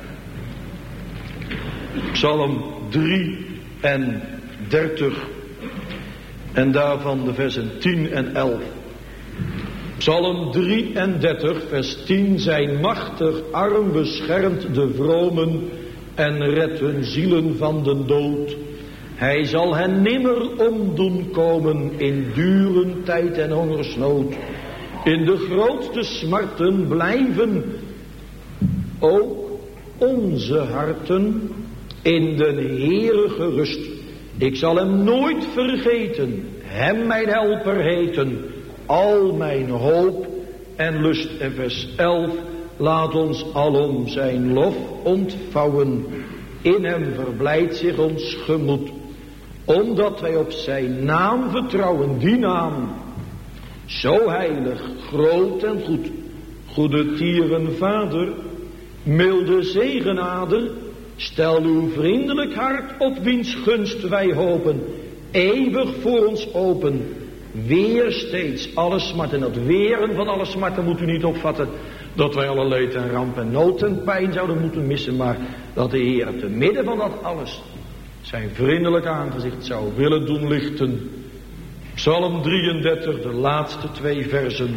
Psalm drieëndertig. En daarvan de versen tien en elf. Psalm drieëndertig, vers tien. Zijn machtig arm beschermt de vromen en redt hun zielen van de dood. Hij zal hen nimmer omdoen komen in dure tijd en hongersnood. In de grootste smarten blijven ook onze harten in de Heere gerust. Ik zal hem nooit vergeten, hem mijn helper heten, al mijn hoop en lust. En vers elf, laat ons alom zijn lof ontvouwen. In hem verblijdt zich ons gemoed, omdat wij op zijn naam vertrouwen, die naam. Zo heilig, groot en goed, goede tierenvader, milde zegenader, stel uw vriendelijk hart op wiens gunst wij hopen, eeuwig voor ons open. Weer steeds alle smart, en dat weren van alle smarten moet u niet opvatten, dat wij alle leed en ramp en nood en pijn zouden moeten missen, maar dat de Heer te midden van dat alles zijn vriendelijk aangezicht zou willen doen lichten. Psalm drieëndertig, de laatste twee versen.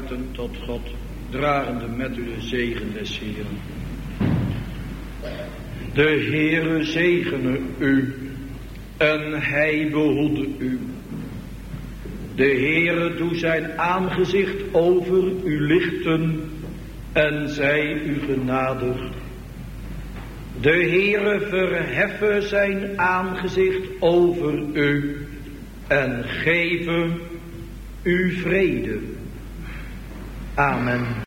harten tot God, dragende met u de zegen des Heeren. De Heere zegene u en hij behoede u. De Heere doe zijn aangezicht over u lichten en zij u genadig. De Heere verheffe zijn aangezicht over u en geven u vrede. Amen.